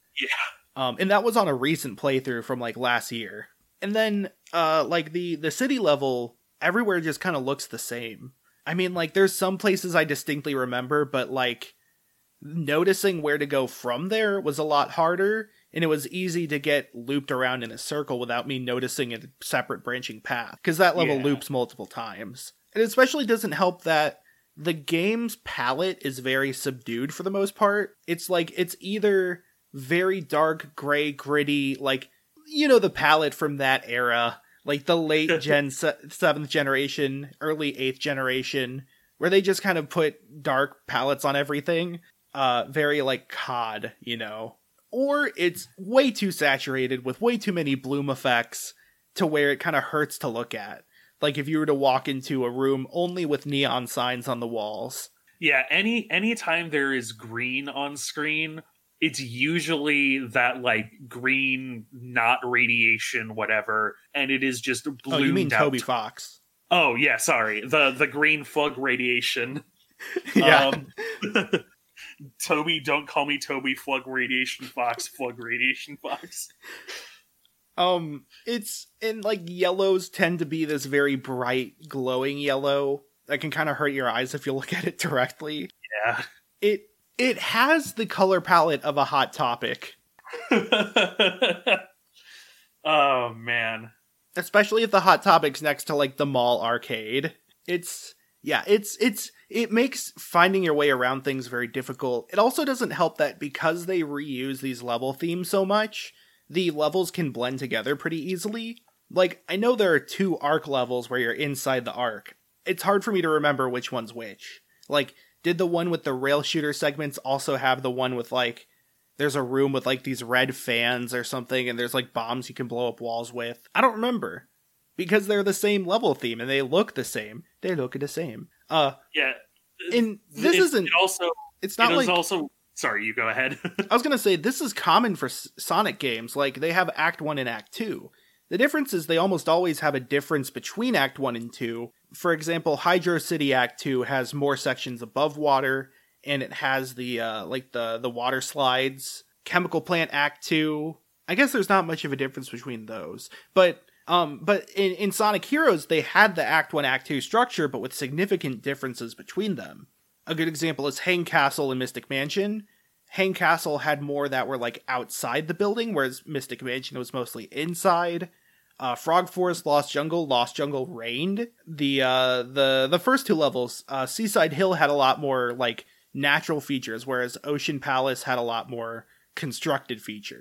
Yeah. And that was on a recent playthrough from, like, last year. And then, like, the city level, everywhere just kind of looks the same. I mean, like, there's some places I distinctly remember, but, like, noticing where to go from there was a lot harder, and it was easy to get looped around in a circle without me noticing a separate branching path, because that level loops multiple times. It especially doesn't help that the game's palette is very subdued for the most part. It's like, it's either very dark, gray, gritty, like, you know, the palette from that era, like the late Gen 7th generation, early 8th generation, where they just kind of put dark palettes on everything. Very, like, COD, you know. Or it's way too saturated with way too many bloom effects to where it kind of hurts to look at. Like if you were to walk into a room only with neon signs on the walls. Yeah, anytime there is green on screen, it's usually that, like, green, not radiation, whatever, and it is just bloomed out. Oh, you mean Toby Fox. Oh, yeah, sorry. The green fug radiation. Yeah. Toby, don't call me Toby Flug Radiation Fox, Flug Radiation Fox. It's, and, like, yellows tend to be this very bright, glowing yellow that can kind of hurt your eyes if you look at it directly. Yeah. It has the color palette of a Hot Topic. Oh, man. Especially if the Hot Topic's next to, like, the mall arcade. It makes finding your way around things very difficult. It also doesn't help that because they reuse these level themes so much, the levels can blend together pretty easily. Like, I know there are 2 arc levels where you're inside the arc. It's hard for me to remember which one's which. Like, did the one with the rail shooter segments also have the one with, like, there's a room with, like, these red fans or something, and there's, like, bombs you can blow up walls with? I don't remember. Because they're the same level theme, and they look the same. They look the same. Yeah. And this isn't... It's not like... Sorry, you go ahead. I was gonna say, this is common for Sonic games. Like, they have Act 1 and Act 2. The difference is they almost always have a difference between Act 1 and 2. For example, Hydro City Act 2 has more sections above water, and it has the water slides. Chemical Plant Act 2, I guess there's not much of a difference between those. But in Sonic Heroes, they had the Act 1, Act 2 structure, but with significant differences between them. A good example is Hang Castle and Mystic Mansion. Hang Castle had more that were, like, outside the building, whereas Mystic Mansion was mostly inside. Frog Forest, Lost Jungle reigned. The first 2 levels, Seaside Hill had a lot more, like, natural features, whereas Ocean Palace had a lot more constructed features.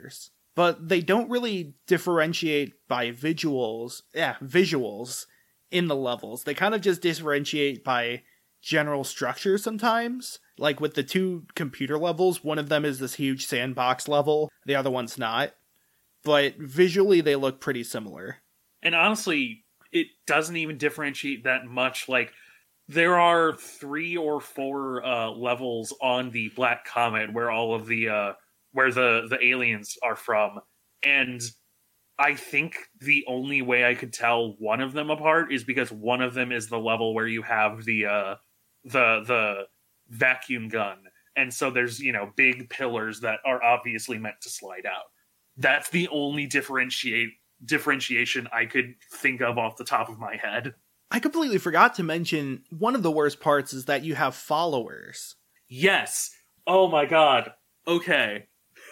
but they don't really differentiate by visuals in the levels. They kind of just differentiate by general structure sometimes. Like with the 2 computer levels, one of them is this huge sandbox level, the other one's not. But visually they look pretty similar. And honestly, it doesn't even differentiate that much. Like, there are 3 or 4 levels on the Black Comet where all of the where the aliens are from, and I think the only way I could tell one of them apart is because one of them is the level where you have the vacuum gun, and so there's, you know, big pillars that are obviously meant to slide out. That's the only differentiation I could think of off the top of my head. I completely forgot to mention one of the worst parts is that you have followers. Yes. Oh my god. Okay.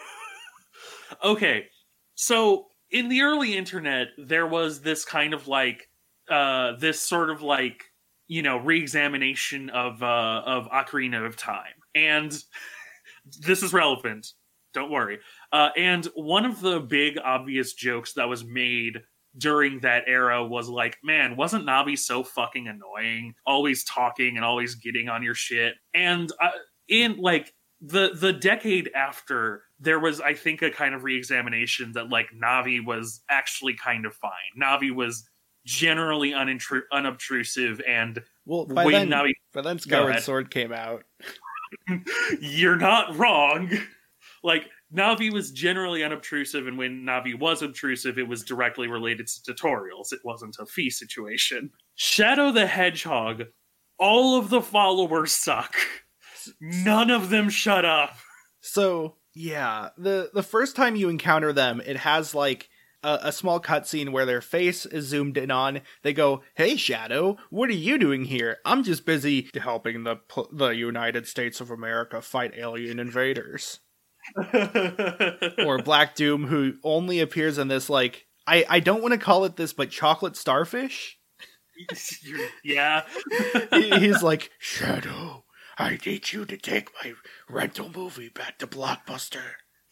Okay. So in the early internet, there was this kind of like, this sort of like, you know, re-examination of Ocarina of Time. And this is relevant. Don't worry. And one of the big obvious jokes that was made during that era was like, man, wasn't Navi so fucking annoying? Always talking and always getting on your shit. And in like the decade after, there was, I think, a kind of re-examination that like Navi was actually kind of fine. Navi was generally unobtrusive, and well, by then Skyward Sword came out. You're not wrong. Like, Navi was generally unobtrusive, and when Navi was obtrusive, it was directly related to tutorials. It wasn't a fee situation. Shadow the Hedgehog, all of the followers suck. None of them shut up. So, yeah, the first time you encounter them, it has, like, a small cutscene where their face is zoomed in on. They go, "Hey, Shadow, what are you doing here? I'm just busy helping the United States of America fight alien invaders." Or Black Doom, who only appears in this, like, I don't want to call it this, but chocolate starfish? Yeah. He's like, "Shadow, I need you to take my rental movie back to Blockbuster."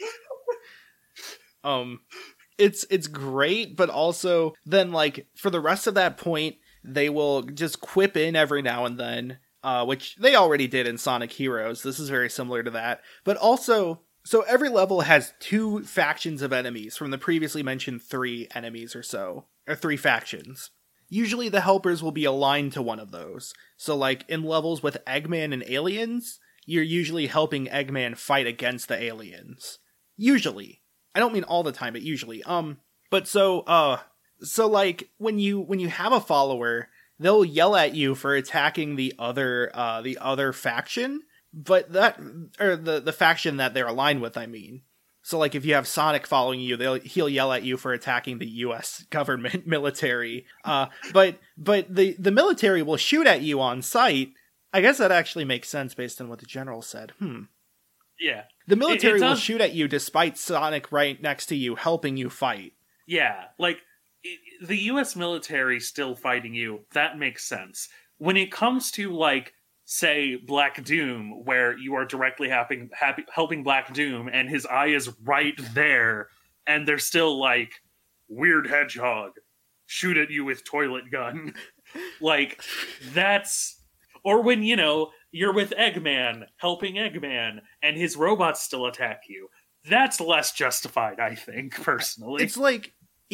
It's great, but also then, like, for the rest of that point, they will just quip in every now and then, which they already did in Sonic Heroes. This is very similar to that. But also, so every level has 2 factions of enemies from the previously mentioned 3 enemies or so, or 3 factions. Usually the helpers will be aligned to one of those. So, like, in levels with Eggman and aliens, you're usually helping Eggman fight against the aliens. Usually. I don't mean all the time, but usually. But so like, when you have a follower, they'll yell at you for attacking the other faction, but the faction that they're aligned with, I mean. So, like, if you have Sonic following you, he'll yell at you for attacking the U.S. government military. But the military will shoot at you on sight. I guess that actually makes sense based on what the general said. Yeah. The military will shoot at you despite Sonic right next to you, helping you fight. Yeah, like, the U.S. military still fighting you, that makes sense. When it comes to, like, say, Black Doom, where you are directly helping Black Doom, and his eye is right there, and they're still like, "Weird hedgehog, shoot at you with toilet gun." Like, that's... Or when, you know, you're with Eggman, helping Eggman, and his robots still attack you. That's less justified, I think, personally. It's like,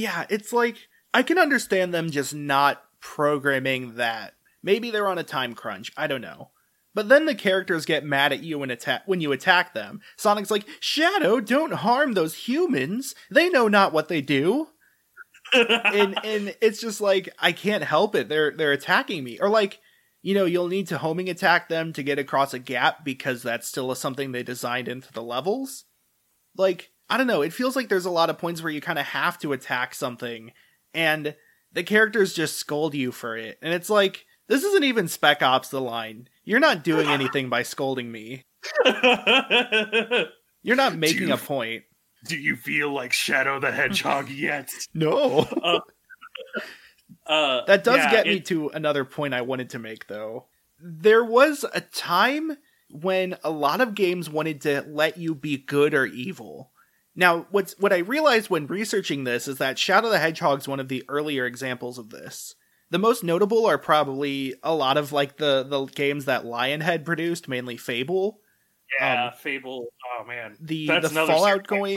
I can understand them just not programming that. Maybe they're on a time crunch, I don't know. But then the characters get mad at you when you attack them. Sonic's like, "Shadow, don't harm those humans. They know not what they do." and it's just like, I can't help it. They're attacking me. Or like, you know, you'll need to homing attack them to get across a gap because that's still something they designed into the levels. Like, I don't know, it feels like there's a lot of points where you kind of have to attack something, and the characters just scold you for it. And it's like, this isn't even Spec Ops The Line. You're not doing anything by scolding me. You're not making a point. Do you feel like Shadow the Hedgehog yet? No. That does get me to another point I wanted to make, though. There was a time when a lot of games wanted to let you be good or evil. Now, what I realized when researching this is that Shadow the Hedgehog is one of the earlier examples of this. The most notable are probably a lot of like the games that Lionhead produced, mainly Fable. Yeah, Fable. Oh man, the another Fallout going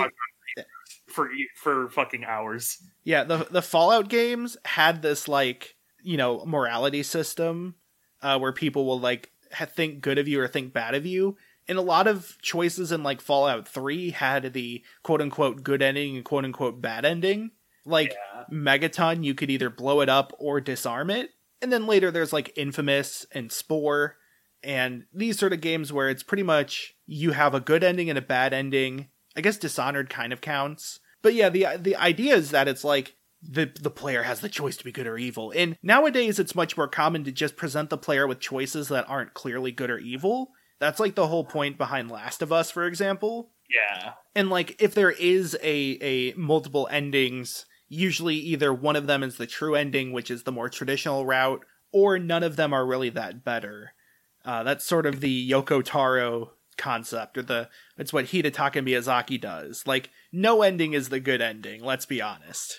for fucking hours. Yeah, the Fallout games had this like, you know, morality system where people will like think good of you or think bad of you. And a lot of choices in like Fallout 3 had the quote unquote good ending and quote unquote bad ending. Like Megaton, you could either blow it up or disarm it. And then later there's like Infamous and Spore and these sort of games where it's pretty much you have a good ending and a bad ending. I guess Dishonored kind of counts. But yeah, the idea is that it's like the player has the choice to be good or evil. And nowadays it's much more common to just present the player with choices that aren't clearly good or evil. That's like the whole point behind Last of Us, for example. Yeah. And like if there is a multiple endings, usually either one of them is the true ending, which is the more traditional route, or none of them are really that better. That's sort of the Yoko Taro concept, or it's what Hidetaka Miyazaki does. Like, no ending is the good ending, let's be honest.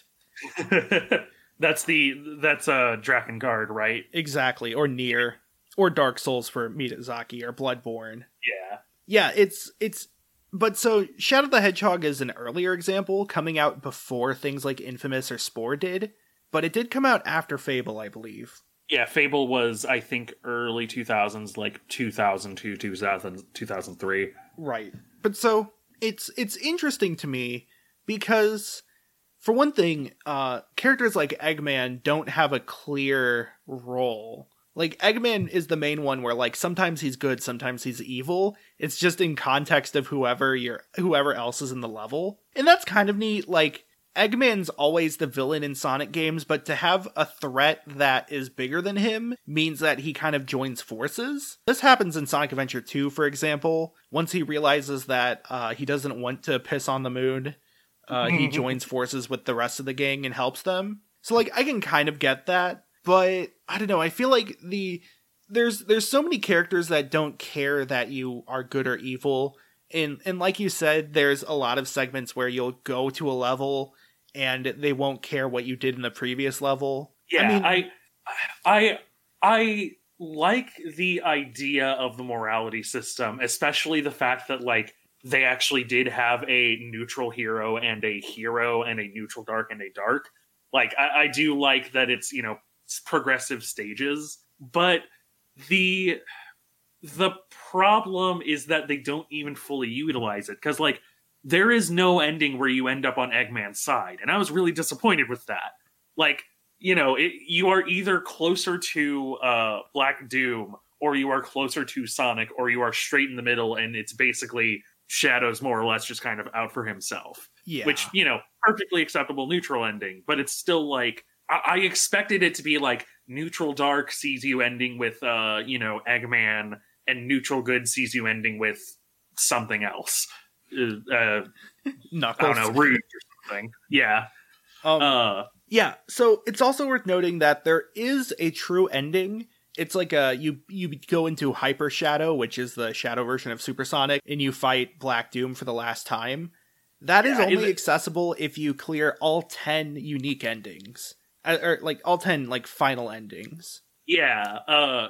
That's Drakengard, right? Exactly, or Nier, or Dark Souls for Miyazaki, or Bloodborne. Yeah. Yeah, it's but so Shadow the Hedgehog is an earlier example, coming out before things like Infamous or Spore did, but it did come out after Fable, I believe. Yeah, Fable was, I think, early 2000s, like 2002, 2003. Right. But so, it's interesting to me, because, for one thing, characters like Eggman don't have a clear role. Like, Eggman is the main one where, like, sometimes he's good, sometimes he's evil. It's just in context of whoever else is in the level. And that's kind of neat. Like, Eggman's always the villain in Sonic games, but to have a threat that is bigger than him means that he kind of joins forces. This happens in Sonic Adventure 2, for example. Once he realizes that he doesn't want to piss on the moon, he joins forces with the rest of the gang and helps them. So, like, I can kind of get that. But I don't know, I feel like there's so many characters that don't care that you are good or evil. And like you said, there's a lot of segments where you'll go to a level and they won't care what you did in the previous level. Yeah, I like the idea of the morality system, especially the fact that like they actually did have a neutral hero and a neutral dark and a dark. Like I do like that it's, you know, progressive stages, but the problem is that they don't even fully utilize it, because like there is no ending where you end up on Eggman's side, and I was really disappointed with that. Like, you know, you are either closer to Black Doom, or you are closer to Sonic, or you are straight in the middle, and it's basically Shadow's more or less just kind of out for himself. Yeah. Which, you know, perfectly acceptable neutral ending, but it's still like I expected it to be like neutral dark sees you ending with you know, Eggman, and neutral good sees you ending with something else. Knuckles. I don't know, Rouge or something. Yeah. Yeah, so it's also worth noting that there is a true ending. It's like you go into Hyper Shadow, which is the Shadow version of Supersonic, and you fight Black Doom for the last time. That is only accessible if you clear all 10 unique endings. Or like all 10 like final endings. Yeah, a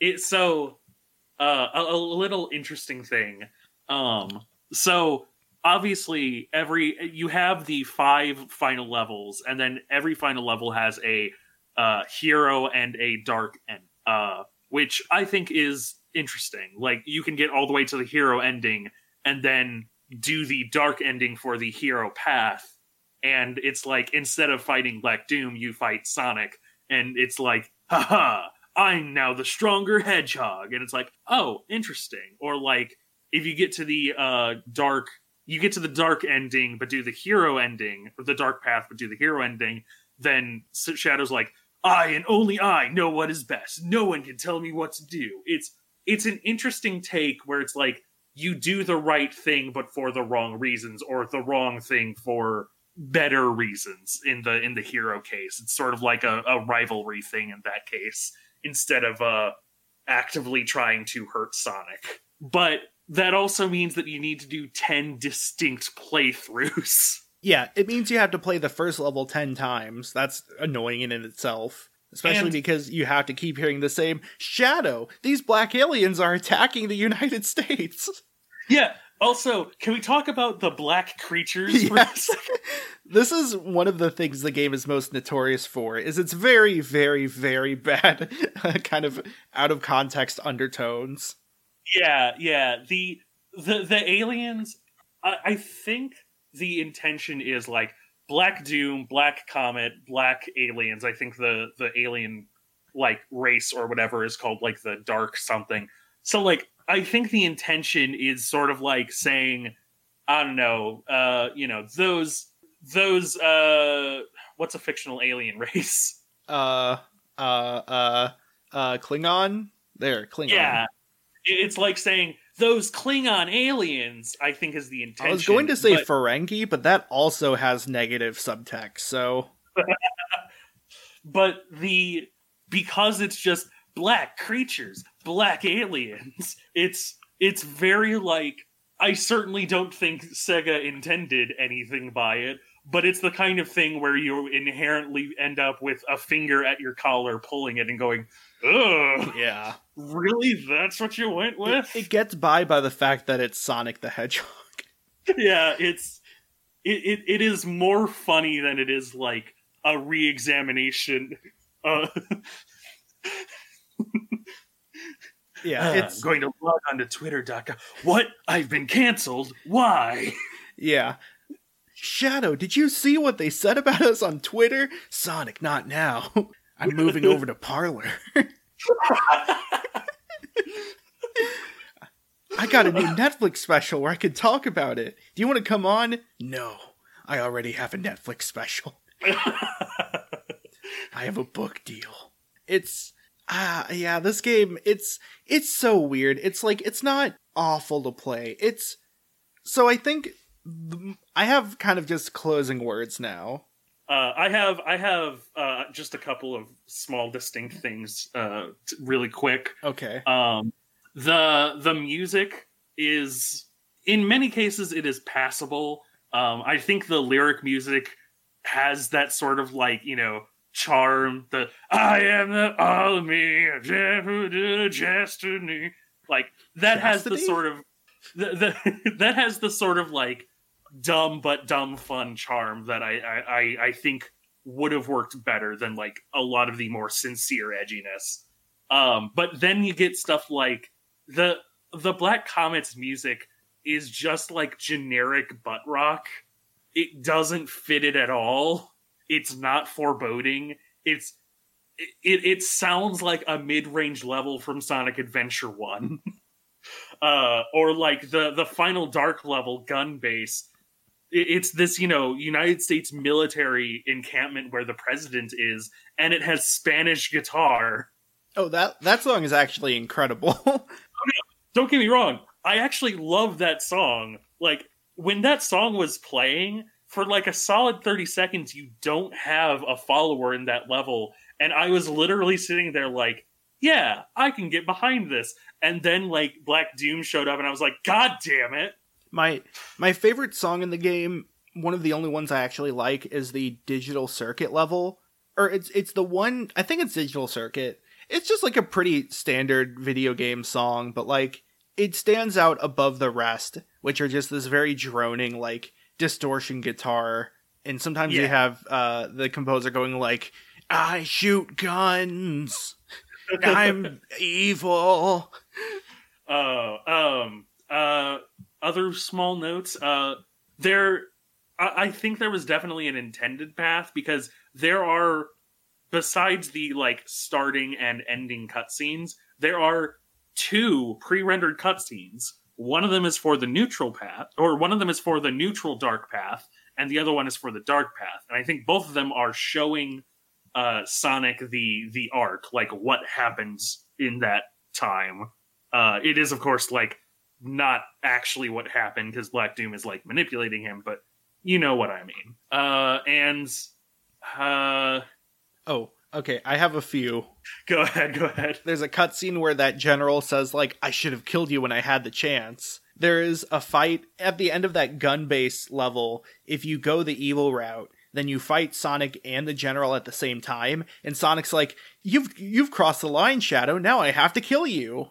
little interesting thing. So obviously you have the 5 final levels, and then every final level has a hero and a dark end, which I think is interesting. Like, you can get all the way to the hero ending and then do the dark ending for the hero path. And it's like, instead of fighting Black Doom, you fight Sonic. And it's like, haha, I'm now the stronger hedgehog. And it's like, oh, interesting. Or like, if you get to the dark ending, but do the hero ending, or the dark path, but do the hero ending, then Shadow's like, I and only I know what is best. No one can tell me what to do. It's an interesting take where it's like, you do the right thing, but for the wrong reasons, or the wrong thing for better reasons in the hero case. It's sort of like a rivalry thing in that case, instead of actively trying to hurt Sonic. But that also means that you need to do 10 distinct playthroughs. Yeah, it means you have to play the first level 10 times. That's annoying in itself. Especially because you have to keep hearing the same, Shadow, these black aliens are attacking the United States. Yeah, also, can we talk about the black creatures for a second? This is one of the things the game is most notorious for, is its very, very, very bad kind of out of context undertones. Yeah. The aliens, I think the intention is like Black Doom, Black Comet, Black Aliens. I think the alien like race or whatever is called like the Dark something. So like I think the intention is sort of like saying, I don't know, those what's a fictional alien race? Klingon? There, Klingon. Yeah. It's like saying those Klingon aliens, I think, is the intention. I was going to say Ferengi, but that also has negative subtext, so... But because it's just black creatures, black aliens, it's very like... I certainly don't think Sega intended anything by it, but it's the kind of thing where you inherently end up with a finger at your collar pulling it and going, ugh. Yeah. Really? That's what you went with? It gets by the fact that it's Sonic the Hedgehog. Yeah, it is more funny than it is like a re-examination. Yeah, it's going to log onto Twitter.com. What? I've been canceled. Why? Yeah. Shadow, did you see what they said about us on Twitter? Sonic, not now. I'm moving over to Parlor. I got a new Netflix special where I could talk about it. Do you want to come on? No, I already have a Netflix special. I have a book deal. This game, it's so weird. It's like, it's not awful to play. So I think I have kind of just closing words now. I have just a couple of small distinct things, really quick. Okay. The music is, in many cases, it is passable. I think the lyric music has that sort of like, charm. The I am the all of me, destiny. Like that has the sort of that has the sort of like dumb but dumb fun charm that I think would have worked better than like a lot of the more sincere edginess. But then you get stuff like the Black Comet's music is just like generic butt rock. It doesn't fit it at all. It's not foreboding. It sounds like a mid-range level from Sonic Adventure 1. Or like the final dark level gun base. It's this, United States military encampment where the president is, and it has Spanish guitar. Oh, that song is actually incredible. Don't get me wrong. I actually love that song. Like, when that song was playing, for like a solid 30 seconds, you don't have a follower in that level. And I was literally sitting there like, yeah, I can get behind this. And then like Black Doom showed up and I was like, God damn it. My favorite song in the game, one of the only ones I actually like, is the Digital Circuit level. Or it's the one, I think it's Digital Circuit. It's just like a pretty standard video game song, but like it stands out above the rest, which are just this very droning like distortion guitar. And sometimes you have the composer going like, I shoot guns. I'm evil. Other small notes. I think there was definitely an intended path, because there are, besides the like starting and ending cutscenes, there are 2 pre-rendered cutscenes. One of them is for the neutral path, or one of them is for the neutral dark path, and the other one is for the dark path. And I think both of them are showing Sonic the arc, like what happens in that time. It is, of course, like not actually what happened, because Black Doom is like manipulating him, but you know what I mean. Okay, I have a few. Go ahead. There's a cutscene where that general says, like, I should have killed you when I had the chance. There is a fight at the end of that gun base level. If you go the evil route, then you fight Sonic and the general at the same time, and Sonic's like, you've crossed the line, Shadow, now I have to kill you.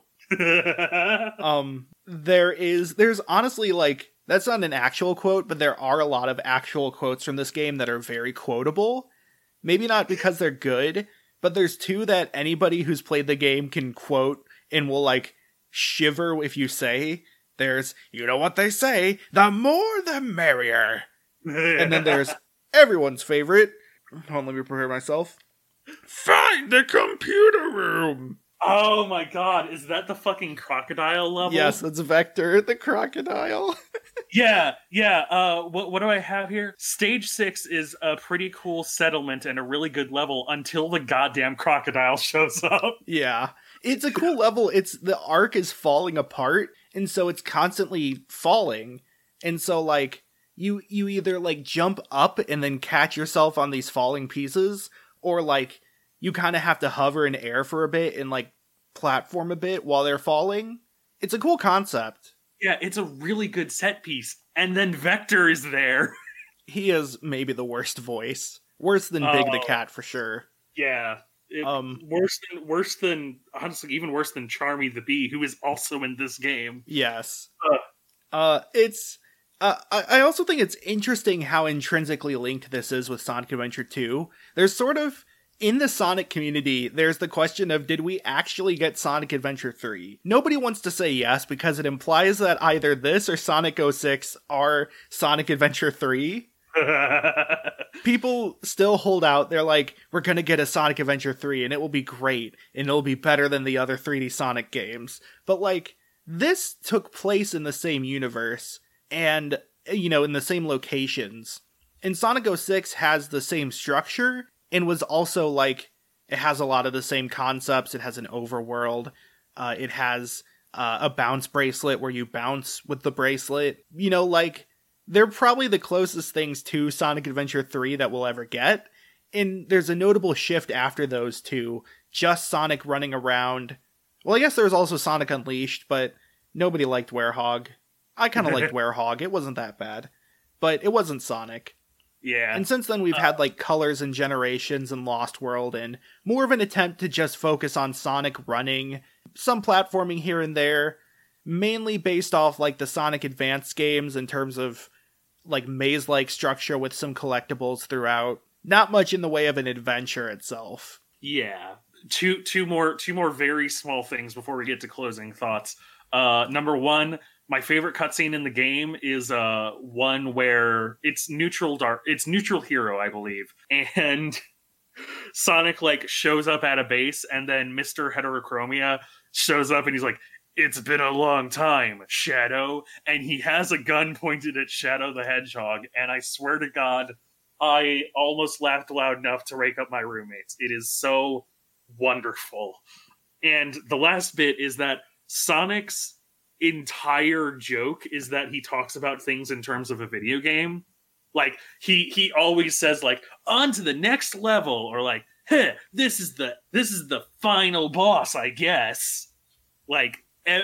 There's honestly, like, that's not an actual quote, but there are a lot of actual quotes from this game that are very quotable. Maybe not because they're good, but there's two that anybody who's played the game can quote and will, like, shiver if you say. There's, you know what they say, the more the merrier. And then there's everyone's favorite. Hold on, let me prepare myself. Find the computer room. Oh my god, is that the fucking crocodile level? Yes, that's Vector, the crocodile. Yeah. What do I have here? Stage 6 is a pretty cool settlement and a really good level until the goddamn crocodile shows up. Yeah. It's a cool level. The arc is falling apart, and so it's constantly falling. And so, like, you either, like, jump up and then catch yourself on these falling pieces, or, like, you kind of have to hover in air for a bit and, like, platform a bit while they're falling. It's a cool concept. Yeah, it's a really good set piece. And then Vector is there. He has maybe the worst voice. Worse than Big the Cat, for sure. Yeah. Worse than, honestly, even worse than Charmy the Bee, who is also in this game. Yes. I also think it's interesting how intrinsically linked this is with Sonic Adventure 2. There's sort of, in the Sonic community, there's the question of, did we actually get Sonic Adventure 3? Nobody wants to say yes, because it implies that either this or Sonic 06 are Sonic Adventure 3. People still hold out. They're like, we're gonna get a Sonic Adventure 3, and it will be great, and it'll be better than the other 3D Sonic games. But, like, this took place in the same universe, and, you know, in the same locations. And Sonic 06 has the same structure, and was also, like, it has a lot of the same concepts. It has an overworld. It has a bounce bracelet where you bounce with the bracelet. You know, like, they're probably the closest things to Sonic Adventure 3 that we'll ever get. And there's a notable shift after those two. Just Sonic running around. Well, I guess there was also Sonic Unleashed, but nobody liked Werehog. I kind of liked Werehog. It wasn't that bad. But it wasn't Sonic. Yeah. And since then we've had, like, Colors and Generations and Lost World, and more of an attempt to just focus on Sonic running, some platforming here and there, mainly based off, like, the Sonic Advance games in terms of, like, maze-like structure with some collectibles throughout. Not much in the way of an adventure itself. Yeah. Two more very small things before we get to closing thoughts. Number one, my favorite cutscene in the game is one where it's neutral hero, I believe, and Sonic, like, shows up at a base, and then Mr. Heterochromia shows up, and he's like, "It's been a long time, Shadow," and he has a gun pointed at Shadow the Hedgehog, and I swear to God, I almost laughed loud enough to wake up my roommates. It is so wonderful. And the last bit is that Sonic's entire joke is that he talks about things in terms of a video game. Like, he always says, like, on to the next level, or like, "Huh, this is the final boss, I guess." Like,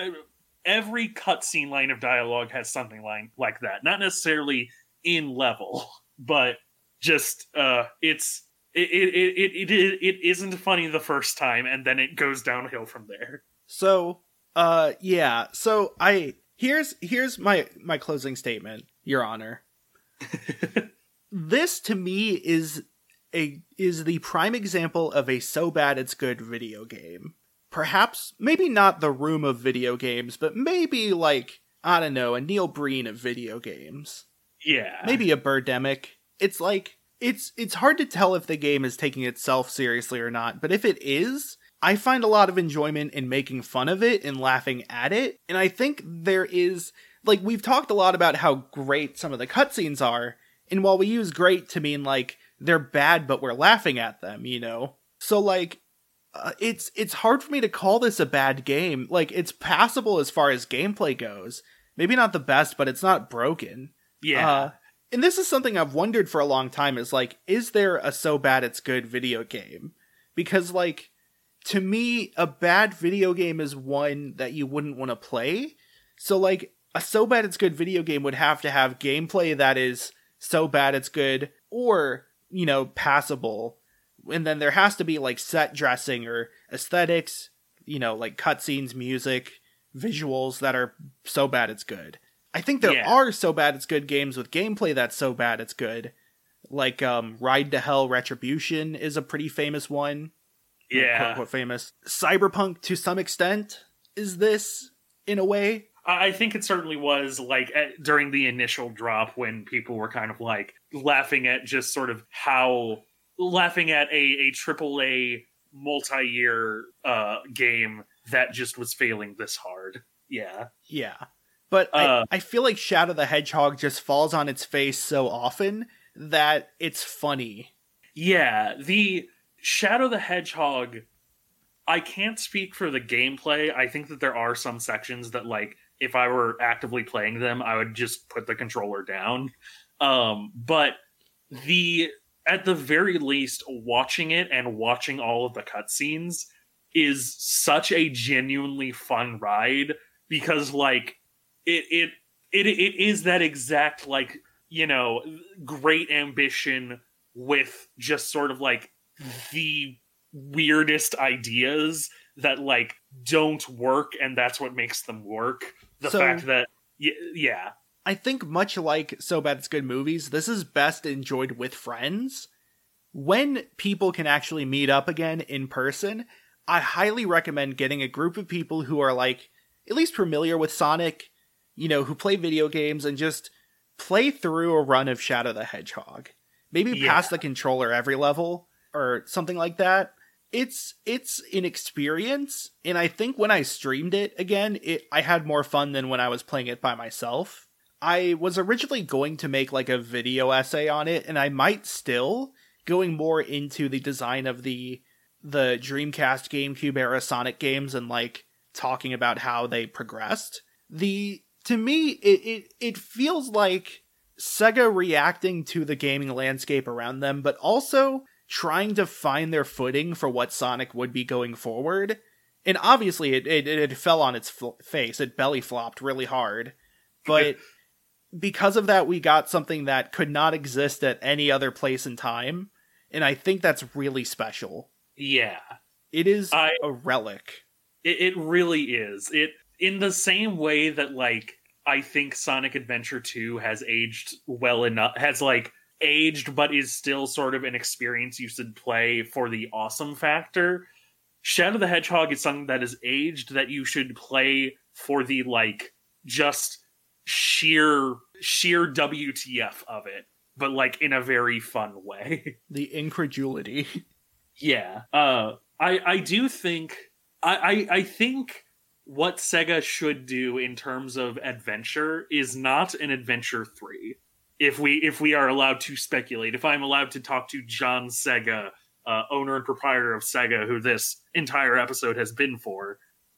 every cutscene line of dialogue has something like that. Not necessarily in level, but just it isn't funny the first time, and then it goes downhill from there. So, yeah. So here's my closing statement, Your Honor. This to me is the prime example of a so bad it's good video game. Perhaps, maybe not the Room of video games, but maybe, like, I don't know, a Neil Breen of video games. Yeah. Maybe a Birdemic. It's like, it's hard to tell if the game is taking itself seriously or not, but if it is, I find a lot of enjoyment in making fun of it and laughing at it. And I think there is, like, we've talked a lot about how great some of the cutscenes are, and while we use great to mean, like, they're bad but we're laughing at them, you know? So, like, it's hard for me to call this a bad game. Like, it's passable as far as gameplay goes. Maybe not the best, but it's not broken. Yeah. And this is something I've wondered for a long time, is like, is there a so bad it's good video game? because, like, to me, a bad video game is one that you wouldn't want to play. So, like, a so bad it's good video game would have to have gameplay that is so bad it's good, or, you know, passable. And then there has to be, like, set dressing or aesthetics, you know, like cutscenes, music, visuals that are so bad it's good. I think there are so bad it's good games with gameplay that's so bad it's good. Like, Ride to Hell Retribution is a pretty famous one. Yeah. Quote, unquote, famous. Cyberpunk, to some extent, is this, in a way. I think it certainly was, like, during the initial drop when people were kind of, like, laughing at just sort of how... laughing at a AAA multi-year game that just was failing this hard. Yeah. Yeah. But I feel like Shadow the Hedgehog just falls on its face so often that it's funny. Yeah, the Shadow the Hedgehog, I can't speak for the gameplay. I think that there are some sections that, like, if I were actively playing them, I would just put the controller down. But at the very least, watching it and watching all of the cutscenes is such a genuinely fun ride, because, like, it is that exact, like, you know, great ambition with just sort of, like, the weirdest ideas that, like, don't work, and that's what makes them work. The fact that, yeah. I think much like So Bad It's Good movies, this is best enjoyed with friends. When people can actually meet up again in person, I highly recommend getting a group of people who are, like, at least familiar with Sonic, you know, who play video games, and just play through a run of Shadow the Hedgehog. Maybe pass the controller every level, or something like that. It's an experience, and I think when I streamed it again, I had more fun than when I was playing it by myself. I was originally going to make, like, a video essay on it, and I might still, going more into the design of the Dreamcast, GameCube era Sonic games, and, like, talking about how they progressed. To me, it feels like Sega reacting to the gaming landscape around them, but also trying to find their footing for what Sonic would be going forward. And obviously, it fell on its face. It belly flopped really hard. But because of that, we got something that could not exist at any other place in time. And I think that's really special. Yeah. It is a relic. It really is. In the same way that, like, I think Sonic Adventure 2 has aged well enough, has, like, aged but is still sort of an experience you should play for the awesome factor. Shadow the Hedgehog is something that is aged that you should play for the, like, just sheer WTF of it, but, like, in a very fun way. The incredulity. Yeah. I do think I think what Sega should do in terms of adventure is not an Adventure 3. If we are allowed to speculate, if I'm allowed to talk to John Sega, owner and proprietor of Sega, who this entire episode has been for,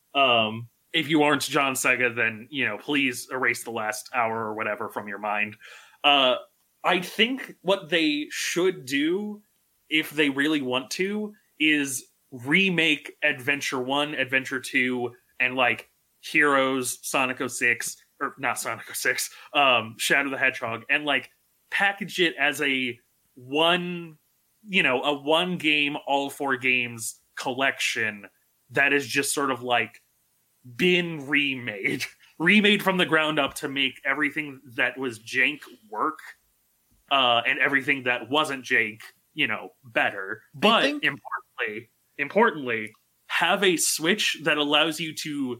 if you aren't John Sega, then, you know, please erase the last hour or whatever from your mind. I think what they should do, if they really want to, is remake Adventure 1, Adventure 2, and, like, Heroes, Sonic 06, or not Sonic 06, Shadow the Hedgehog, and, like, package it as a one game, all 4 games collection that is just sort of, like, been remade from the ground up to make everything that was jank work, and everything that wasn't jank, you know, better. But importantly, have a Switch that allows you to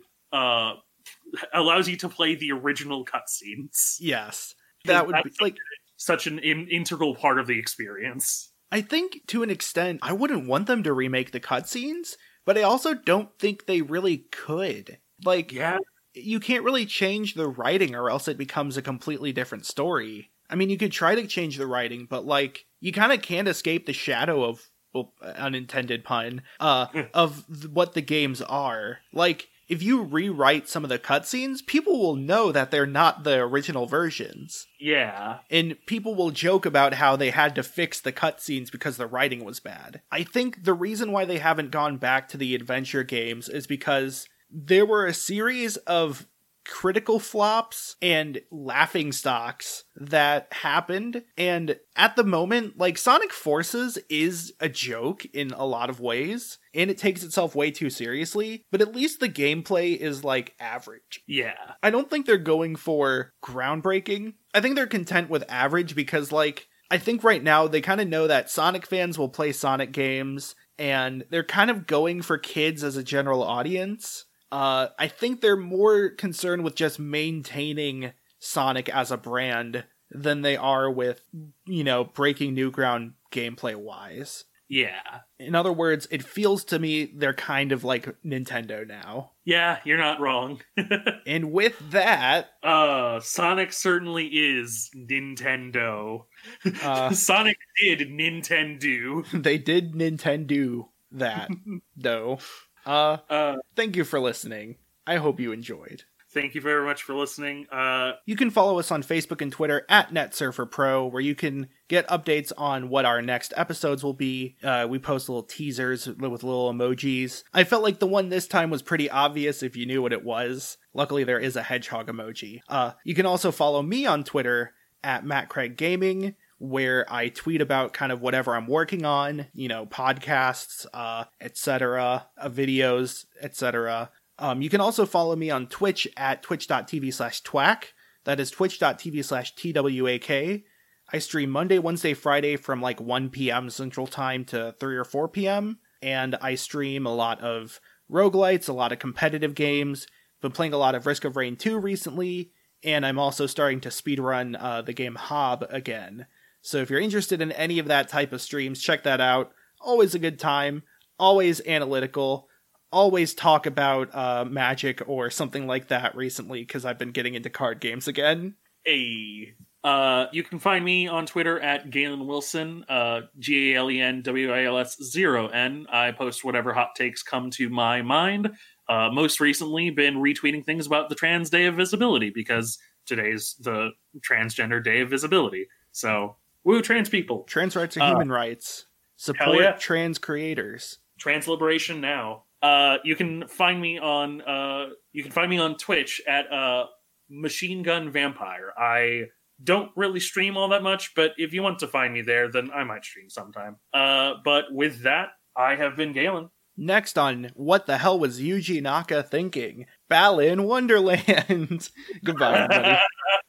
play the original cutscenes. Yes, that would be, like, such an integral part of the experience. I think, to an extent, I wouldn't want them to remake the cutscenes, but I also don't think they really could. Like, you can't really change the writing, or else it becomes a completely different story. I mean, you could try to change the writing, but, like, you kind of can't escape the shadow of, well, unintended pun, of what the games are. Like, if you rewrite some of the cutscenes, people will know that they're not the original versions. Yeah. And people will joke about how they had to fix the cutscenes because the writing was bad. I think the reason why they haven't gone back to the adventure games is because there were a series of critical flops and laughing stocks that happened, and at the moment, like, Sonic Forces is a joke in a lot of ways, and it takes itself way too seriously, but at least the gameplay is, like, average. Yeah. I don't think they're going for groundbreaking. I think they're content with average because, like, I think right now they kind of know that Sonic fans will play Sonic games, and they're kind of going for kids as a general audience. I think they're more concerned with just maintaining Sonic as a brand than they are with, breaking new ground gameplay-wise. Yeah. In other words, it feels to me they're kind of like Nintendo now. Yeah, you're not wrong. And with that... Sonic certainly is Nintendo. Sonic did Nintendo. They did Nintendo that, though. Thank you for listening. I hope you enjoyed. Thank you very much for listening. You can follow us on Facebook and Twitter at NetSurferPro, where you can get updates on what our next episodes will be. We post little teasers with little emojis. I felt like the one this time was pretty obvious if you knew what it was. Luckily, there is a hedgehog emoji. You can also follow me on Twitter at MattCraigGaming, where I tweet about kind of whatever I'm working on, podcasts, etc., videos, etc. You can also follow me on Twitch at twitch.tv/twack. That is twitch.tv/TWAK. I stream Monday, Wednesday, Friday from like 1 p.m. Central Time to 3 or 4 p.m. And I stream a lot of roguelites, a lot of competitive games. Been playing a lot of Risk of Rain 2 recently, and I'm also starting to speedrun the game Hob again. So if you're interested in any of that type of streams, check that out. Always a good time, always analytical, always talk about Magic or something like that recently, because I've been getting into card games again. Hey. You can find me on Twitter at Galen Wilson, GalenWils0N. I post whatever hot takes come to my mind. Most recently been retweeting things about the Trans Day of Visibility, because today's the Transgender Day of Visibility. So... woo, trans people. Trans rights are human rights. Support trans creators. Trans liberation now. You can find me on Twitch at Machine Gun Vampire. I don't really stream all that much, but if you want to find me there, then I might stream sometime. But with that, I have been Galen. Next on What the Hell Was Yuji Naka Thinking? Balan Wonderland. Goodbye, everybody.